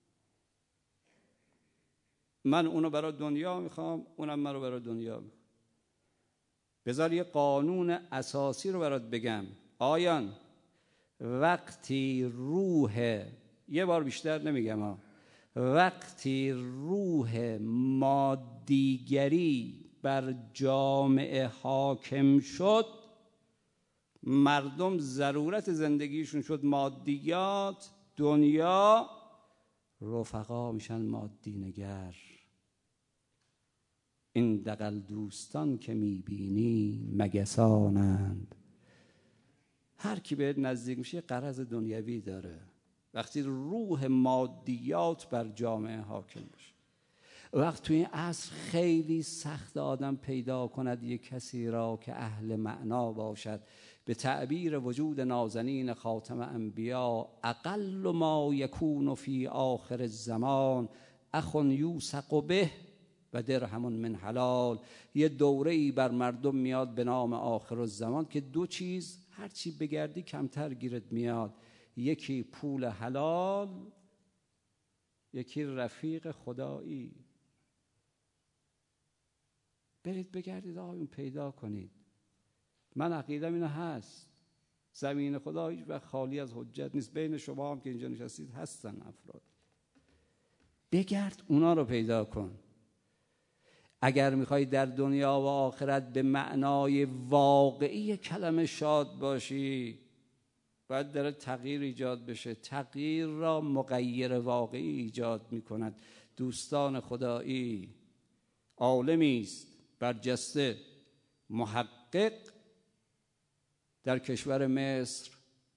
[SPEAKER 1] من اونو برای دنیا میخوام، اونم منو برای دنیا میخوام. بذار یه قانون اساسی رو برات بگم. آیان وقتی روح، یه بار بیشتر نمیگم ها، وقتی روح مادیگری بر جامعه حاکم شد، مردم ضرورت زندگیشون شد مادیات، دنیا، رفقا میشن مادی نگر. این دغل دوستان که میبینی مگسانند. هر کی به نزدیک میشه غرض دنیوی داره. وقتی روح مادیات بر جامعه حاکم بشه، وقت توی این عصر خیلی سخت آدم پیدا کند یک کسی را که اهل معنا باشد. به تعبیر وجود نازنین خاتم انبیا، اقل ما یکون فی آخر الزمان اخ یوثق به و درهم من حلال. یه دوره‌ای بر مردم میاد به نام آخر الزمان که دو چیز هر چی بگردی کمتر گیرت میاد، یکی پول حلال، یکی رفیق خدایی. برید بگردید آقایون پیدا کنید. من عقیدم اینه هست، زمین خدا هیچ وقت خالی از حجت نیست. بین شما هم که اینجا نشستید هستن افراد، بگرد اونا رو پیدا کن. اگر میخوای در دنیا و آخرت به معنای واقعی کلمه شاد باشی، باید در تغییر ایجاد بشه. تغییر را مغیر واقعی ایجاد میکند. دوستان خدایی، عالمی است برجسته، محقق در کشور مصر،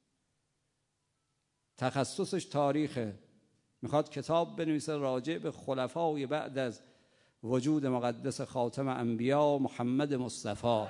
[SPEAKER 1] تخصصش تاریخه، میخواد کتاب بنویسه راجع به خلفای بعد از وجود مقدس خاتم انبیا محمد مصطفی.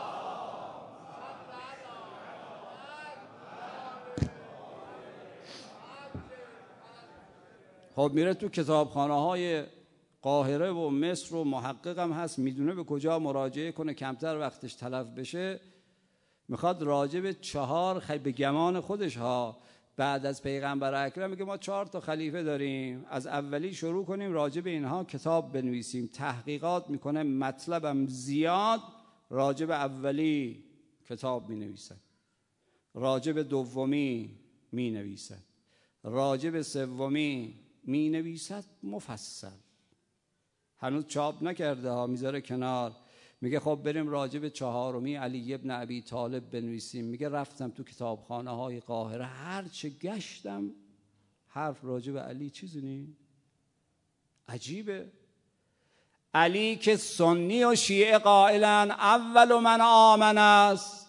[SPEAKER 1] خب میره تو کتابخانه های قاهره و مصر و محقق هم هست، میدونه به کجا مراجعه کنه کمتر وقتش تلف بشه. میخواد راجع به چهار خ... به گمان خودش ها، بعد از پیغمبر اکرم میگه ما چهار تا خلیفه داریم، از اولی شروع کنیم راجع به اینها کتاب بنویسیم. تحقیقات میکنه، مطلبم زیاد، راجع به اولی کتاب مینویسه، راجع به دومی مینویسه، راجع به سومی مینویسد مفصل. هنوز چاپ نکرده ها، میذاره کنار. میگه خب بریم راجع به چهارمی علی ابن ابی طالب بنویسیم. میگه رفتم تو کتابخانه های قاهره، هر چه گشتم حرف راجع به علی چیزی نی. عجیبه. علی که سنی و شیعه قائلن اول من آمن است،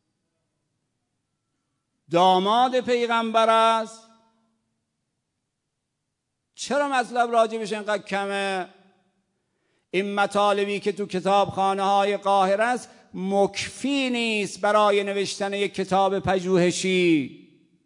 [SPEAKER 1] داماد پیغمبر است، چرا مطلب راجع بهش اینقدر کمه؟ این مطالبی که تو کتابخانه های قاهره است مکفی نیست برای نوشتن یک کتاب پژوهشی.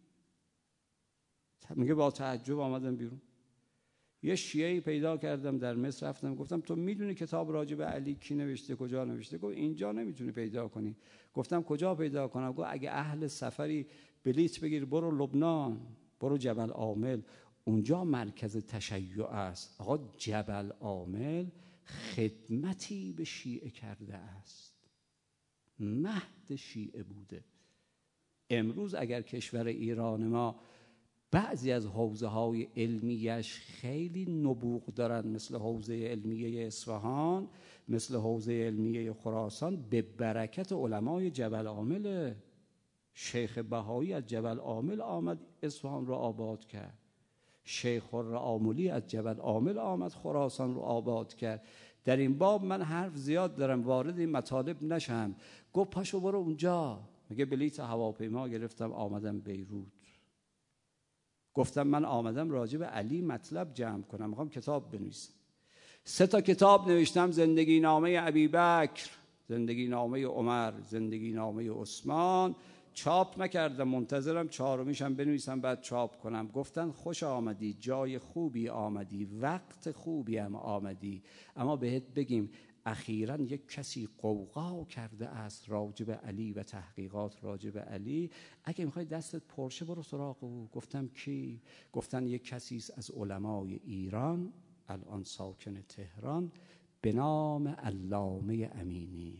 [SPEAKER 1] میگه با تعجب آمدم بیرون. یه شیعه‌ای پیدا کردم در مصر، رفتم گفتم تو میدونی کتاب راجع به علی کی نوشته، کجا نوشته؟ گفت اینجا نمیتونی پیدا کنی. گفتم کجا پیدا کنم؟ گفت اگه اهل سفری بلیت بگیر برو لبنان، برو جبل عامل، اونجا مرکز تشیع است. آقا جبل عامل خدمتی به شیعه کرده است، مهد شیعه بوده. امروز اگر کشور ایران ما بعضی از حوزه های علمیش خیلی نبوغ دارن، مثل حوزه علمیه اصفهان، مثل حوزه علمیه خراسان، به برکت علمای جبل عامل. شیخ بهایی از جبل عامل آمد اصفهان رو آباد کرد، شیخ الرعاملی از جبل عامل آمد خراسان رو آباد کرد. در این باب من حرف زیاد دارم، وارد این مطالب نشم. گفت پاشو برو اونجا. میگه بلیط هواپیما گرفتم آمدم بیروت. گفتم من آمدم راجع به علی مطلب جمع کنم، میخوام کتاب بنویسم. سه تا کتاب نوشتم: زندگی نامه ابوبکر، زندگی نامه عمر، زندگی نامه عثمان. چاپ نکردم، منتظرم چهارمیشم بنویسم بعد چاپ کنم. گفتن خوش آمدی، جای خوبی آمدی، وقت خوبی هم آمدی، اما بهت بگیم اخیراً یک کسی قوقا کرده است راجع به علی و تحقیقات راجع به علی. اگه میخوای دستت پرشه برو سراغ او. گفتم کی؟ گفتن یک کسی است از علمای ایران، الان ساکن تهران، به نام علامه امینی.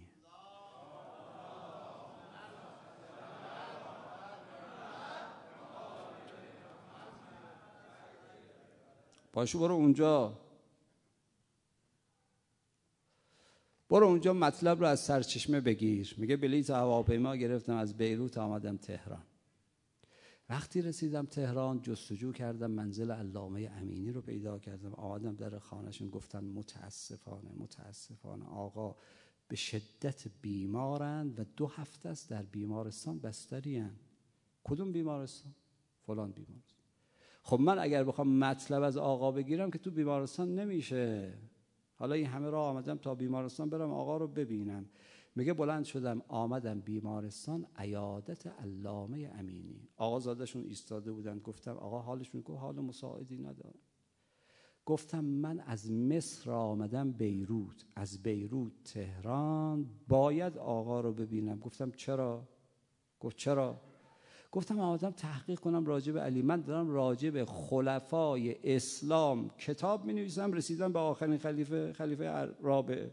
[SPEAKER 1] پاشو برو اونجا، برو اونجا مطلب رو از سرچشمه بگیر. میگه بلیط هواپیما گرفتم از بیروت آمدم تهران. وقتی رسیدم تهران جستجو کردم، منزل علامه امینی رو پیدا کردم. آمدم در خانهشون. گفتن متاسفانه متاسفانه آقا به شدت بیمارند و دو هفته است در بیمارستان بستری هستند. کدوم بیمارستان؟ فلان بیمارستان. خب من اگر بخوام مطلب از آقا بگیرم که تو بیمارستان نمیشه. حالا این همه راه آمدم تا بیمارستان برم آقا رو ببینم. میگه بلند شدم آمدم بیمارستان عیادت علامه امینی. آقا زادشون ایستاده بودن. گفتم آقا حالشون؟ گفت حال مساعدی ندارم. گفتم من از مصر آمدم بیروت، از بیروت تهران، باید آقا رو ببینم. گفتم چرا؟ گفت چرا؟ گفتم آمدم تحقیق کنم راجع به علی. من دارم راجع به خلفای اسلام کتاب می نویسم، رسیدم به آخرین خلیفه، خلیفه رابع.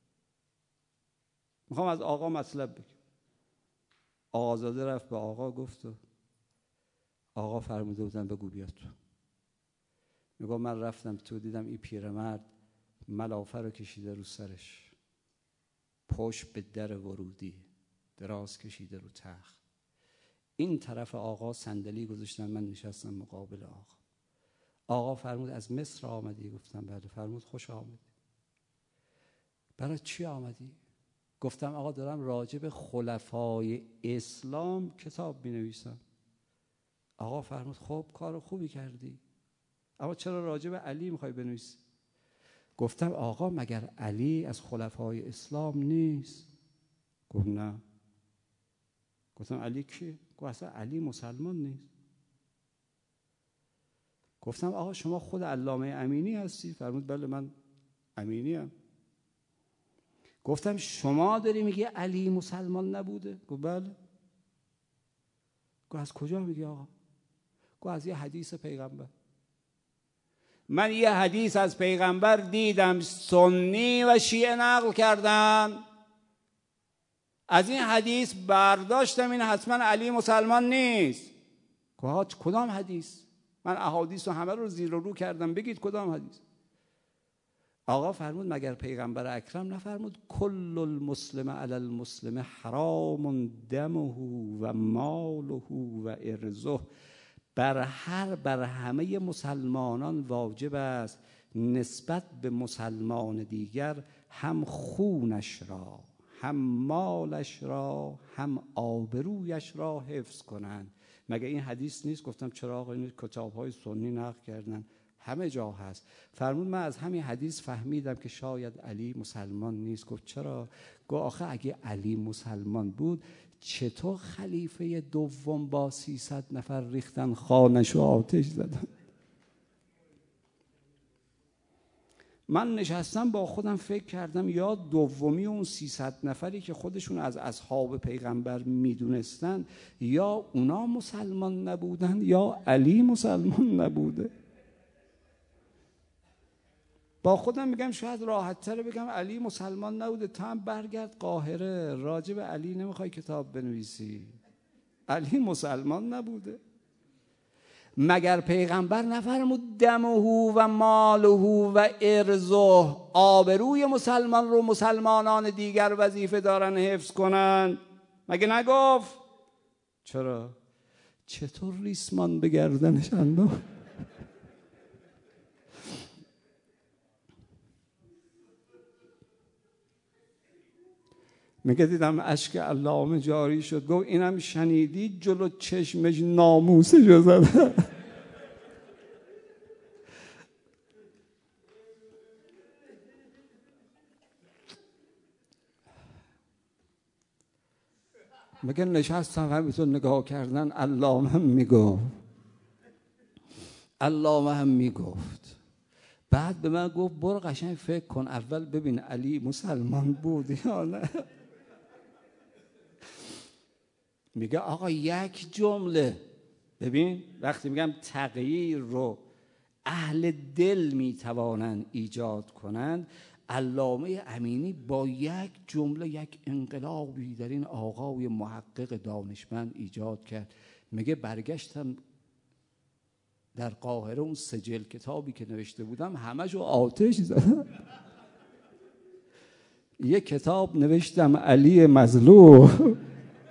[SPEAKER 1] میخوام از آقا مطلب بگم. آقازاده رفت به آقا گفت و آقا فرموده بودن بگو بیا تو. میگم من رفتم تو دیدم این پیرمرد ملافه رو کشیده رو سرش، پشت به در ورودی دراز کشیده رو تخت. این طرف آقا صندلی گذاشتن، من نشستم مقابل آقا. آقا فرمود از مصر آمدی؟ گفتم بله. فرمود خوش آمدی. برای چی آمدی؟ گفتم آقا دارم راجع به خلفای اسلام کتاب می نویسم. آقا فرمود خب کار خوبی کردی، اما چرا راجع به علی میخوای بنویسی؟ گفتم آقا مگر علی از خلفای اسلام نیست؟ گفت نه. گفتم علی کی؟ گفت اصلا علی مسلمان نیست. گفتم آقا شما خود علامه امینی هستی؟ فرمود بله من امینی ام. گفتم شما داری میگی علی مسلمان نبوده؟ گفت بله. گفت از کجا میگی آقا؟ گفت از یه حدیث پیغمبر. من یه حدیث از پیغمبر دیدم سنی و شیعه نقل کردن، از این حدیث برداشتم این حتما علی مسلمان نیست. گفت کدام حدیث؟ من احادیث و همه رو زیر و رو کردم، بگید کدام حدیث؟ آقا فرمود مگر پیغمبر اکرم نفرمود کل المسلم علی المسلم حرام دمه و ماله و ارزه؟ بر هر بر همه مسلمانان واجب است نسبت به مسلمان دیگر هم خونش را، هم مالش را، هم آبرویش را حفظ کنند. مگه این حدیث نیست؟ گفتم چرا آقا این کتاب‌های سنی نقل کردن، همه جا هست. فرمود من از همین حدیث فهمیدم که شاید علی مسلمان نیست. گفت چرا؟ گفت آخه اگه علی مسلمان بود چطور خلیفه دوم با سیصد نفر ریختن خانش و آتش زدن؟ من نشستم با خودم فکر کردم یا دومی اون سیصد نفری که خودشون از اصحاب پیغمبر میدونستن، یا اونا مسلمان نبودن یا علی مسلمان نبوده. با خودم میگم شاید راحت تره بگم علی مسلمان نبوده. تا هم برگرد قاهره، راجع به علی نمیخوای کتاب بنویسی، علی مسلمان نبوده. مگر پیغمبر نفرمود دمه و ماله و ارزه؟ آبروی مسلمان رو مسلمانان دیگر وظیفه دارن حفظ کنن، مگه نگفت؟ چرا؟ چطور ریسمان به گردنش انداخت؟ میگه دیدم اشک علامه جاری شد. گفت اینم شنیدی جلو چشمش ناموسشو زدن. میگه نشستم همینطور نگاه کردن، علامه هم میگفت علامه هم میگفت بعد به من گفت برو قشنگ فکر کن، اول ببین علی مسلمان بود یا نه. میگه آقا یک جمله، ببین وقتی میگم تغییر رو اهل دل میتوانند ایجاد کنند، علامه امینی با یک جمله یک انقلابی در این آقای محقق دانشمند ایجاد کرد. میگه برگشتم در قاهره اون سجل کتابی که نوشته بودم همشو آتش زدم. یک کتاب نوشتم علی مظلوم،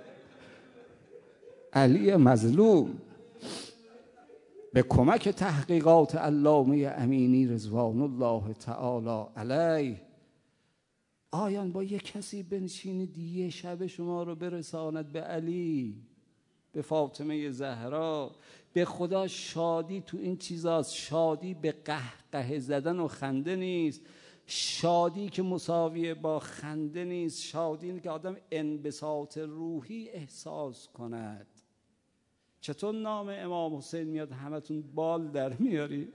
[SPEAKER 1] علی مظلوم، به کمک تحقیقات علامه امینی رضوان الله تعالی علیه. آیان با یک کسی بنشینید یه شب شما رو برساند به علی، به فاطمه زهرا. به خدا شادی تو این چیزاست. شادی به قهقه زدن و خنده نیست. شادی که مساویه با خنده نیست. شادی اینه که آدم انبساط روحی احساس کند. چطور نام امام حسین میاد همتون بال در میاری؟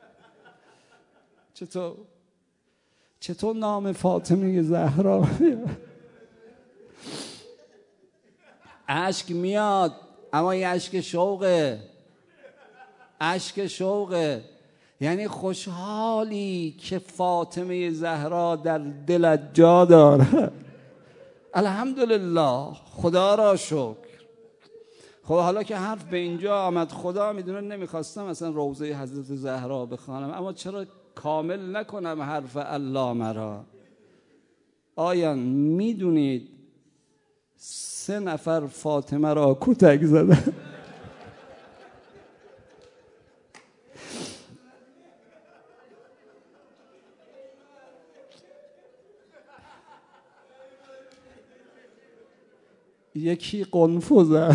[SPEAKER 1] چطور چطور نام فاطمه زهرا میاد؟ اشک میاد، اما یه اشک شوقه، اشک شوقه. یعنی خوشحالی که فاطمه زهرا در دلت جا داره. الحمدلله، خدا را شکر. خب حالا که حرف به اینجا آمد، خدا میدونه نمیخواستم اصلا روضه حضرت زهرا بخوانم، اما چرا کامل نکنم حرف علامه را؟ آیان میدونید سه نفر فاطمه را کتک زدن. یکی قنفذه،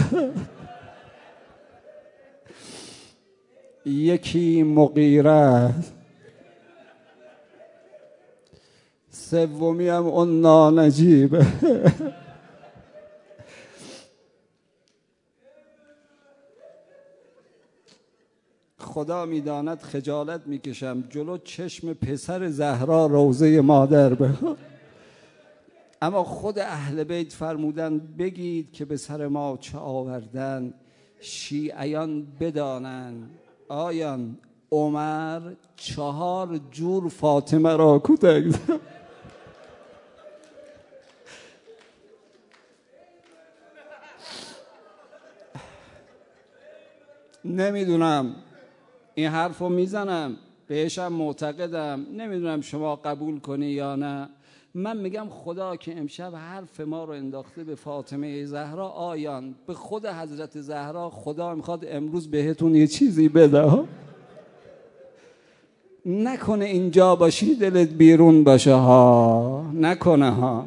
[SPEAKER 1] یکی مغیره، سومی هم اون نانجیبه. خدا میداند خجالت میکشم جلو چشم پسر زهرا روضه مادر به. اما خود اهل بیت فرمودن بگید که به سر ما چه آوردن، شیعیان بدانند. آیان عمر چهار جور فاطمه را کتک زد. نمیدونم این حرف رو میزنم، بهشم معتقدم، نمیدونم شما قبول کنی یا نه. من میگم خدا که امشب حرف ما رو انداخته به فاطمه زهرا، آیان به خود حضرت زهرا خدا میخواد امروز بهتون یه چیزی بده. نکنه اینجا باشی دلت بیرون باشه ها، نکنه ها.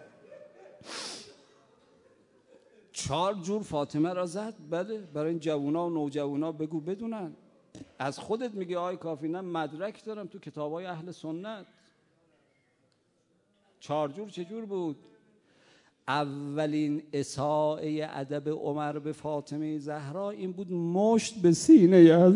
[SPEAKER 1] چهار جور فاطمه را زد. بله، برای این جوونا و نوجوانا بگو بدونن. از خودت میگه آی کافی، نه مدرک دارم تو کتابای اهل سنت. چهار جور چجور بود؟ اولین اساءه ادب عمر به فاطمه زهرا این بود مشت به سینه از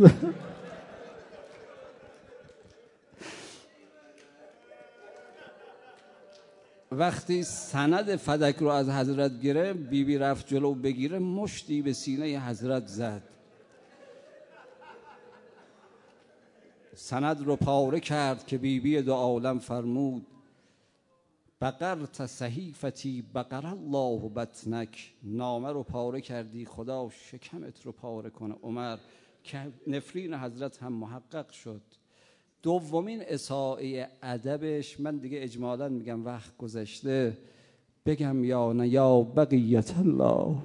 [SPEAKER 1] وقتی سند فدک رو از حضرت گیره، بی بی رفت جلو بگیره، مشتی به سینه حضرت زد. سند رو پاره کرد که بی بی دو عالم فرمود بقرت صحیفتی بقر الله بطنک. نامه رو پاره کردی، خدا شکمت رو پاره کنه عمر. که نفرین حضرت هم محقق شد. دومین اساءه ادبش، من دیگه اجمالا میگم وقت گذشته، بگم یا نه یا بقیت الله،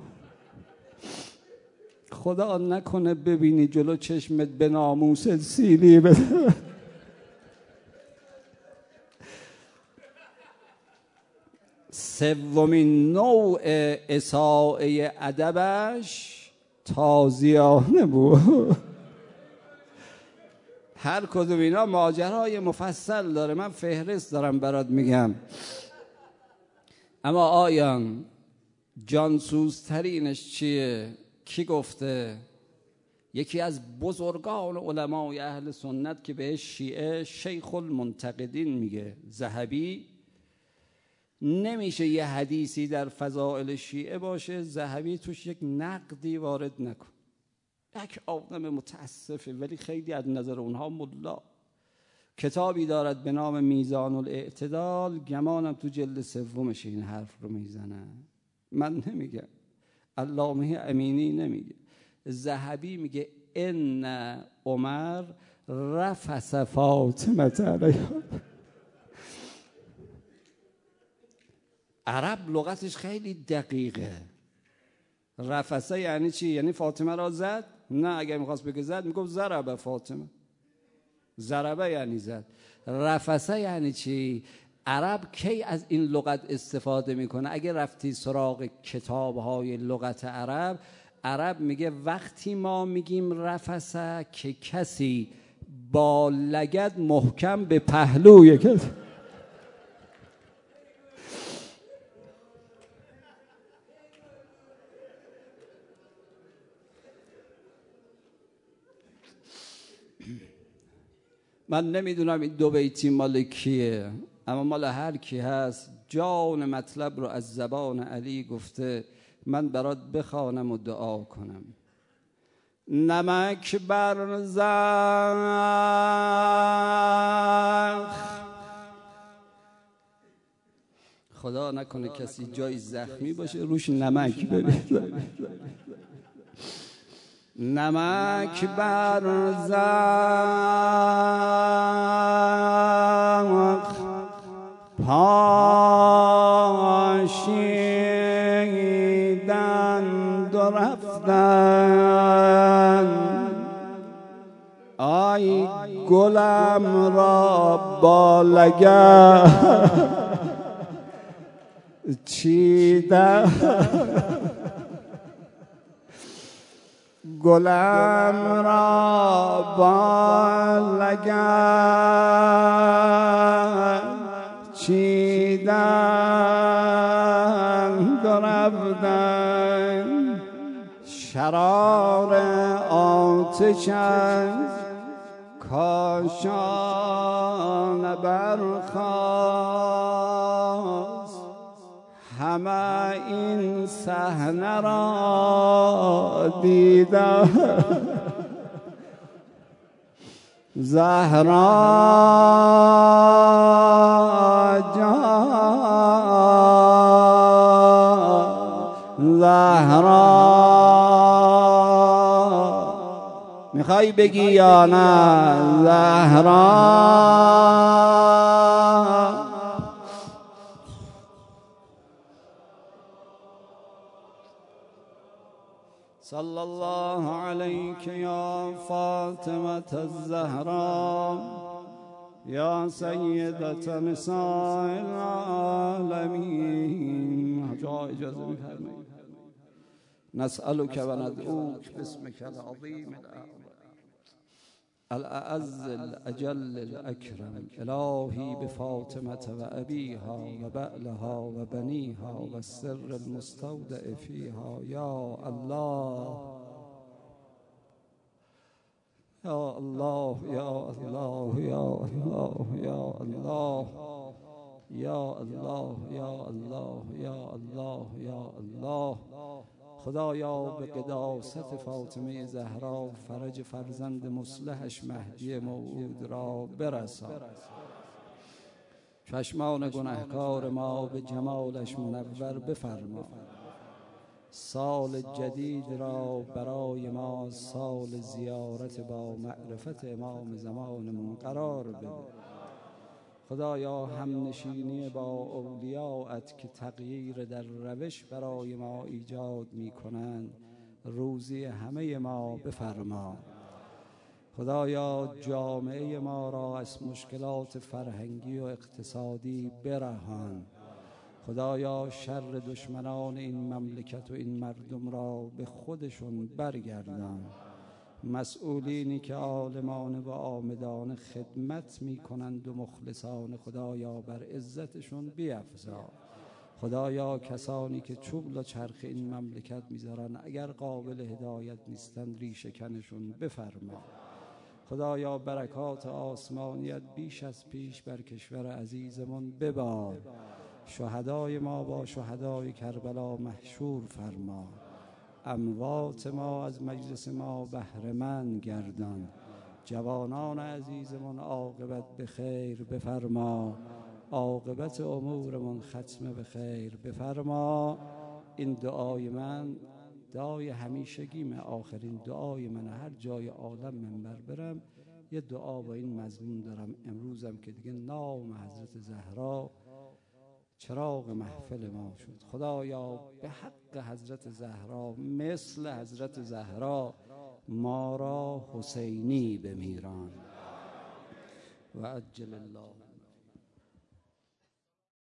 [SPEAKER 1] خدا نکنه ببینی جلو چشمت به ناموس سیلی بده. سومین نوع اساءه ادبش تازیانه بود. هر کدوم اینا ماجرای مفصل داره، من فهرست دارم برات میگم. اما آیان جانسوزترینش چیه؟ کی گفته؟ یکی از بزرگان علمای اهل سنت که بهش شیعه شیخ المنتقدین میگه، ذهبی. نمیشه یه حدیثی در فضائل شیعه باشه ذهبی توش یک نقدی وارد نکن. یک آدم متاسفه ولی خیلی از نظر اونها ملا. کتابی دارد به نام میزان الاعتدال، گمانم تو جلد سومش این حرف رو میزنه. من نمیگم، علامه امینی نمیگه، ذهبی میگه ان عمر رفس فاطمه علیها. عرب لغتش خیلی دقیقه. رفسه یعنی چی؟ یعنی فاطمه را زد؟ نه، اگر میخواست بگه زد میگفت ضربه فاطمه. ضربه یعنی زد. رفسه یعنی چی؟ عرب کی از این لغت استفاده میکنه؟ اگه رفتی سراغ کتابهای لغت عرب، عرب میگه وقتی ما میگیم رفسه که کسی با لگد محکم به پهلوی کسی. من نمیدونم این دو بیتی مال کیه، اما مال هر کی هست جان مطلب رو از زبان علی گفته. من برات بخوانم و دعا کنم. نمک بر زخم، خدا نکنه کسی جای زخمی باشه روش نمک بریزه. نمک بر زخم پاشیدند و رفتند، آی گلم را با لگد چیدند، گلم را با لگد چیدند و رفتند، شرار آتشش کاشانه برخاست، همه این صحنه را دیدم. زهرا جان، زهرا میخوای بگی یا نه؟ زهرا صلی الله علیک یا فاطمة الزهراء یا سیدة نساء العالمین. جا اجازه می‌فرمایید؟ نسألك و ندعوک باسمك العظیم الاعز الاجل الاکرم، الهی بفاطمة و ابیها و بعلها و بنیها و السر المستودع فیها. یا الله یا الله یا الله یا الله یا الله یا الله یا الله یا الله یا الله. خدایا به قداست فاطمه زهرا فرج فرزند مصلحش مهدی موعود را برسان. چشمان گنهکار ما به جمالش منور بفرما. سال جدید را برای ما سال زیارت با معرفت امام زمانمون قرار بده. خدایا هم نشینی با اولیاءت که تغییر در روش برای ما ایجاد می کنند روزی همه ما بفرما. خدایا جامعه ما را از مشکلات فرهنگی و اقتصادی برهان. خدایا شر دشمنان این مملکت و این مردم را به خودشون برگردان. مسئولینی که عالمانه و عامدانه خدمت می کنند و مخلصان، خدایا بر عزتشون بیفزا. خدایا کسانی که چوب و چرخ این مملکت میذارن اگر قابل هدایت نیستند ریشه کنشون بفرما. خدایا برکات آسمانیت بیش از پیش بر کشور عزیزمون ببار. شهدای ما با شهدای کربلا محشور فرما. اموات ما از مجلس ما بهره مند گردان. جوانان عزیزمون عاقبت به خیر بفرما. عاقبت امورمون ختم به خیر بفرما. این دعای من دعای همیشگیمه، آخرین دعای من. هر جای عالم منبر برم یه دعا با این مضمون دارم. امروزم که دیگه نام حضرت زهرا چراغ محفل ما شد. خدایا به حق حضرت زهرا مثل حضرت زهرا ما را حسینی بمیران. و عجل الله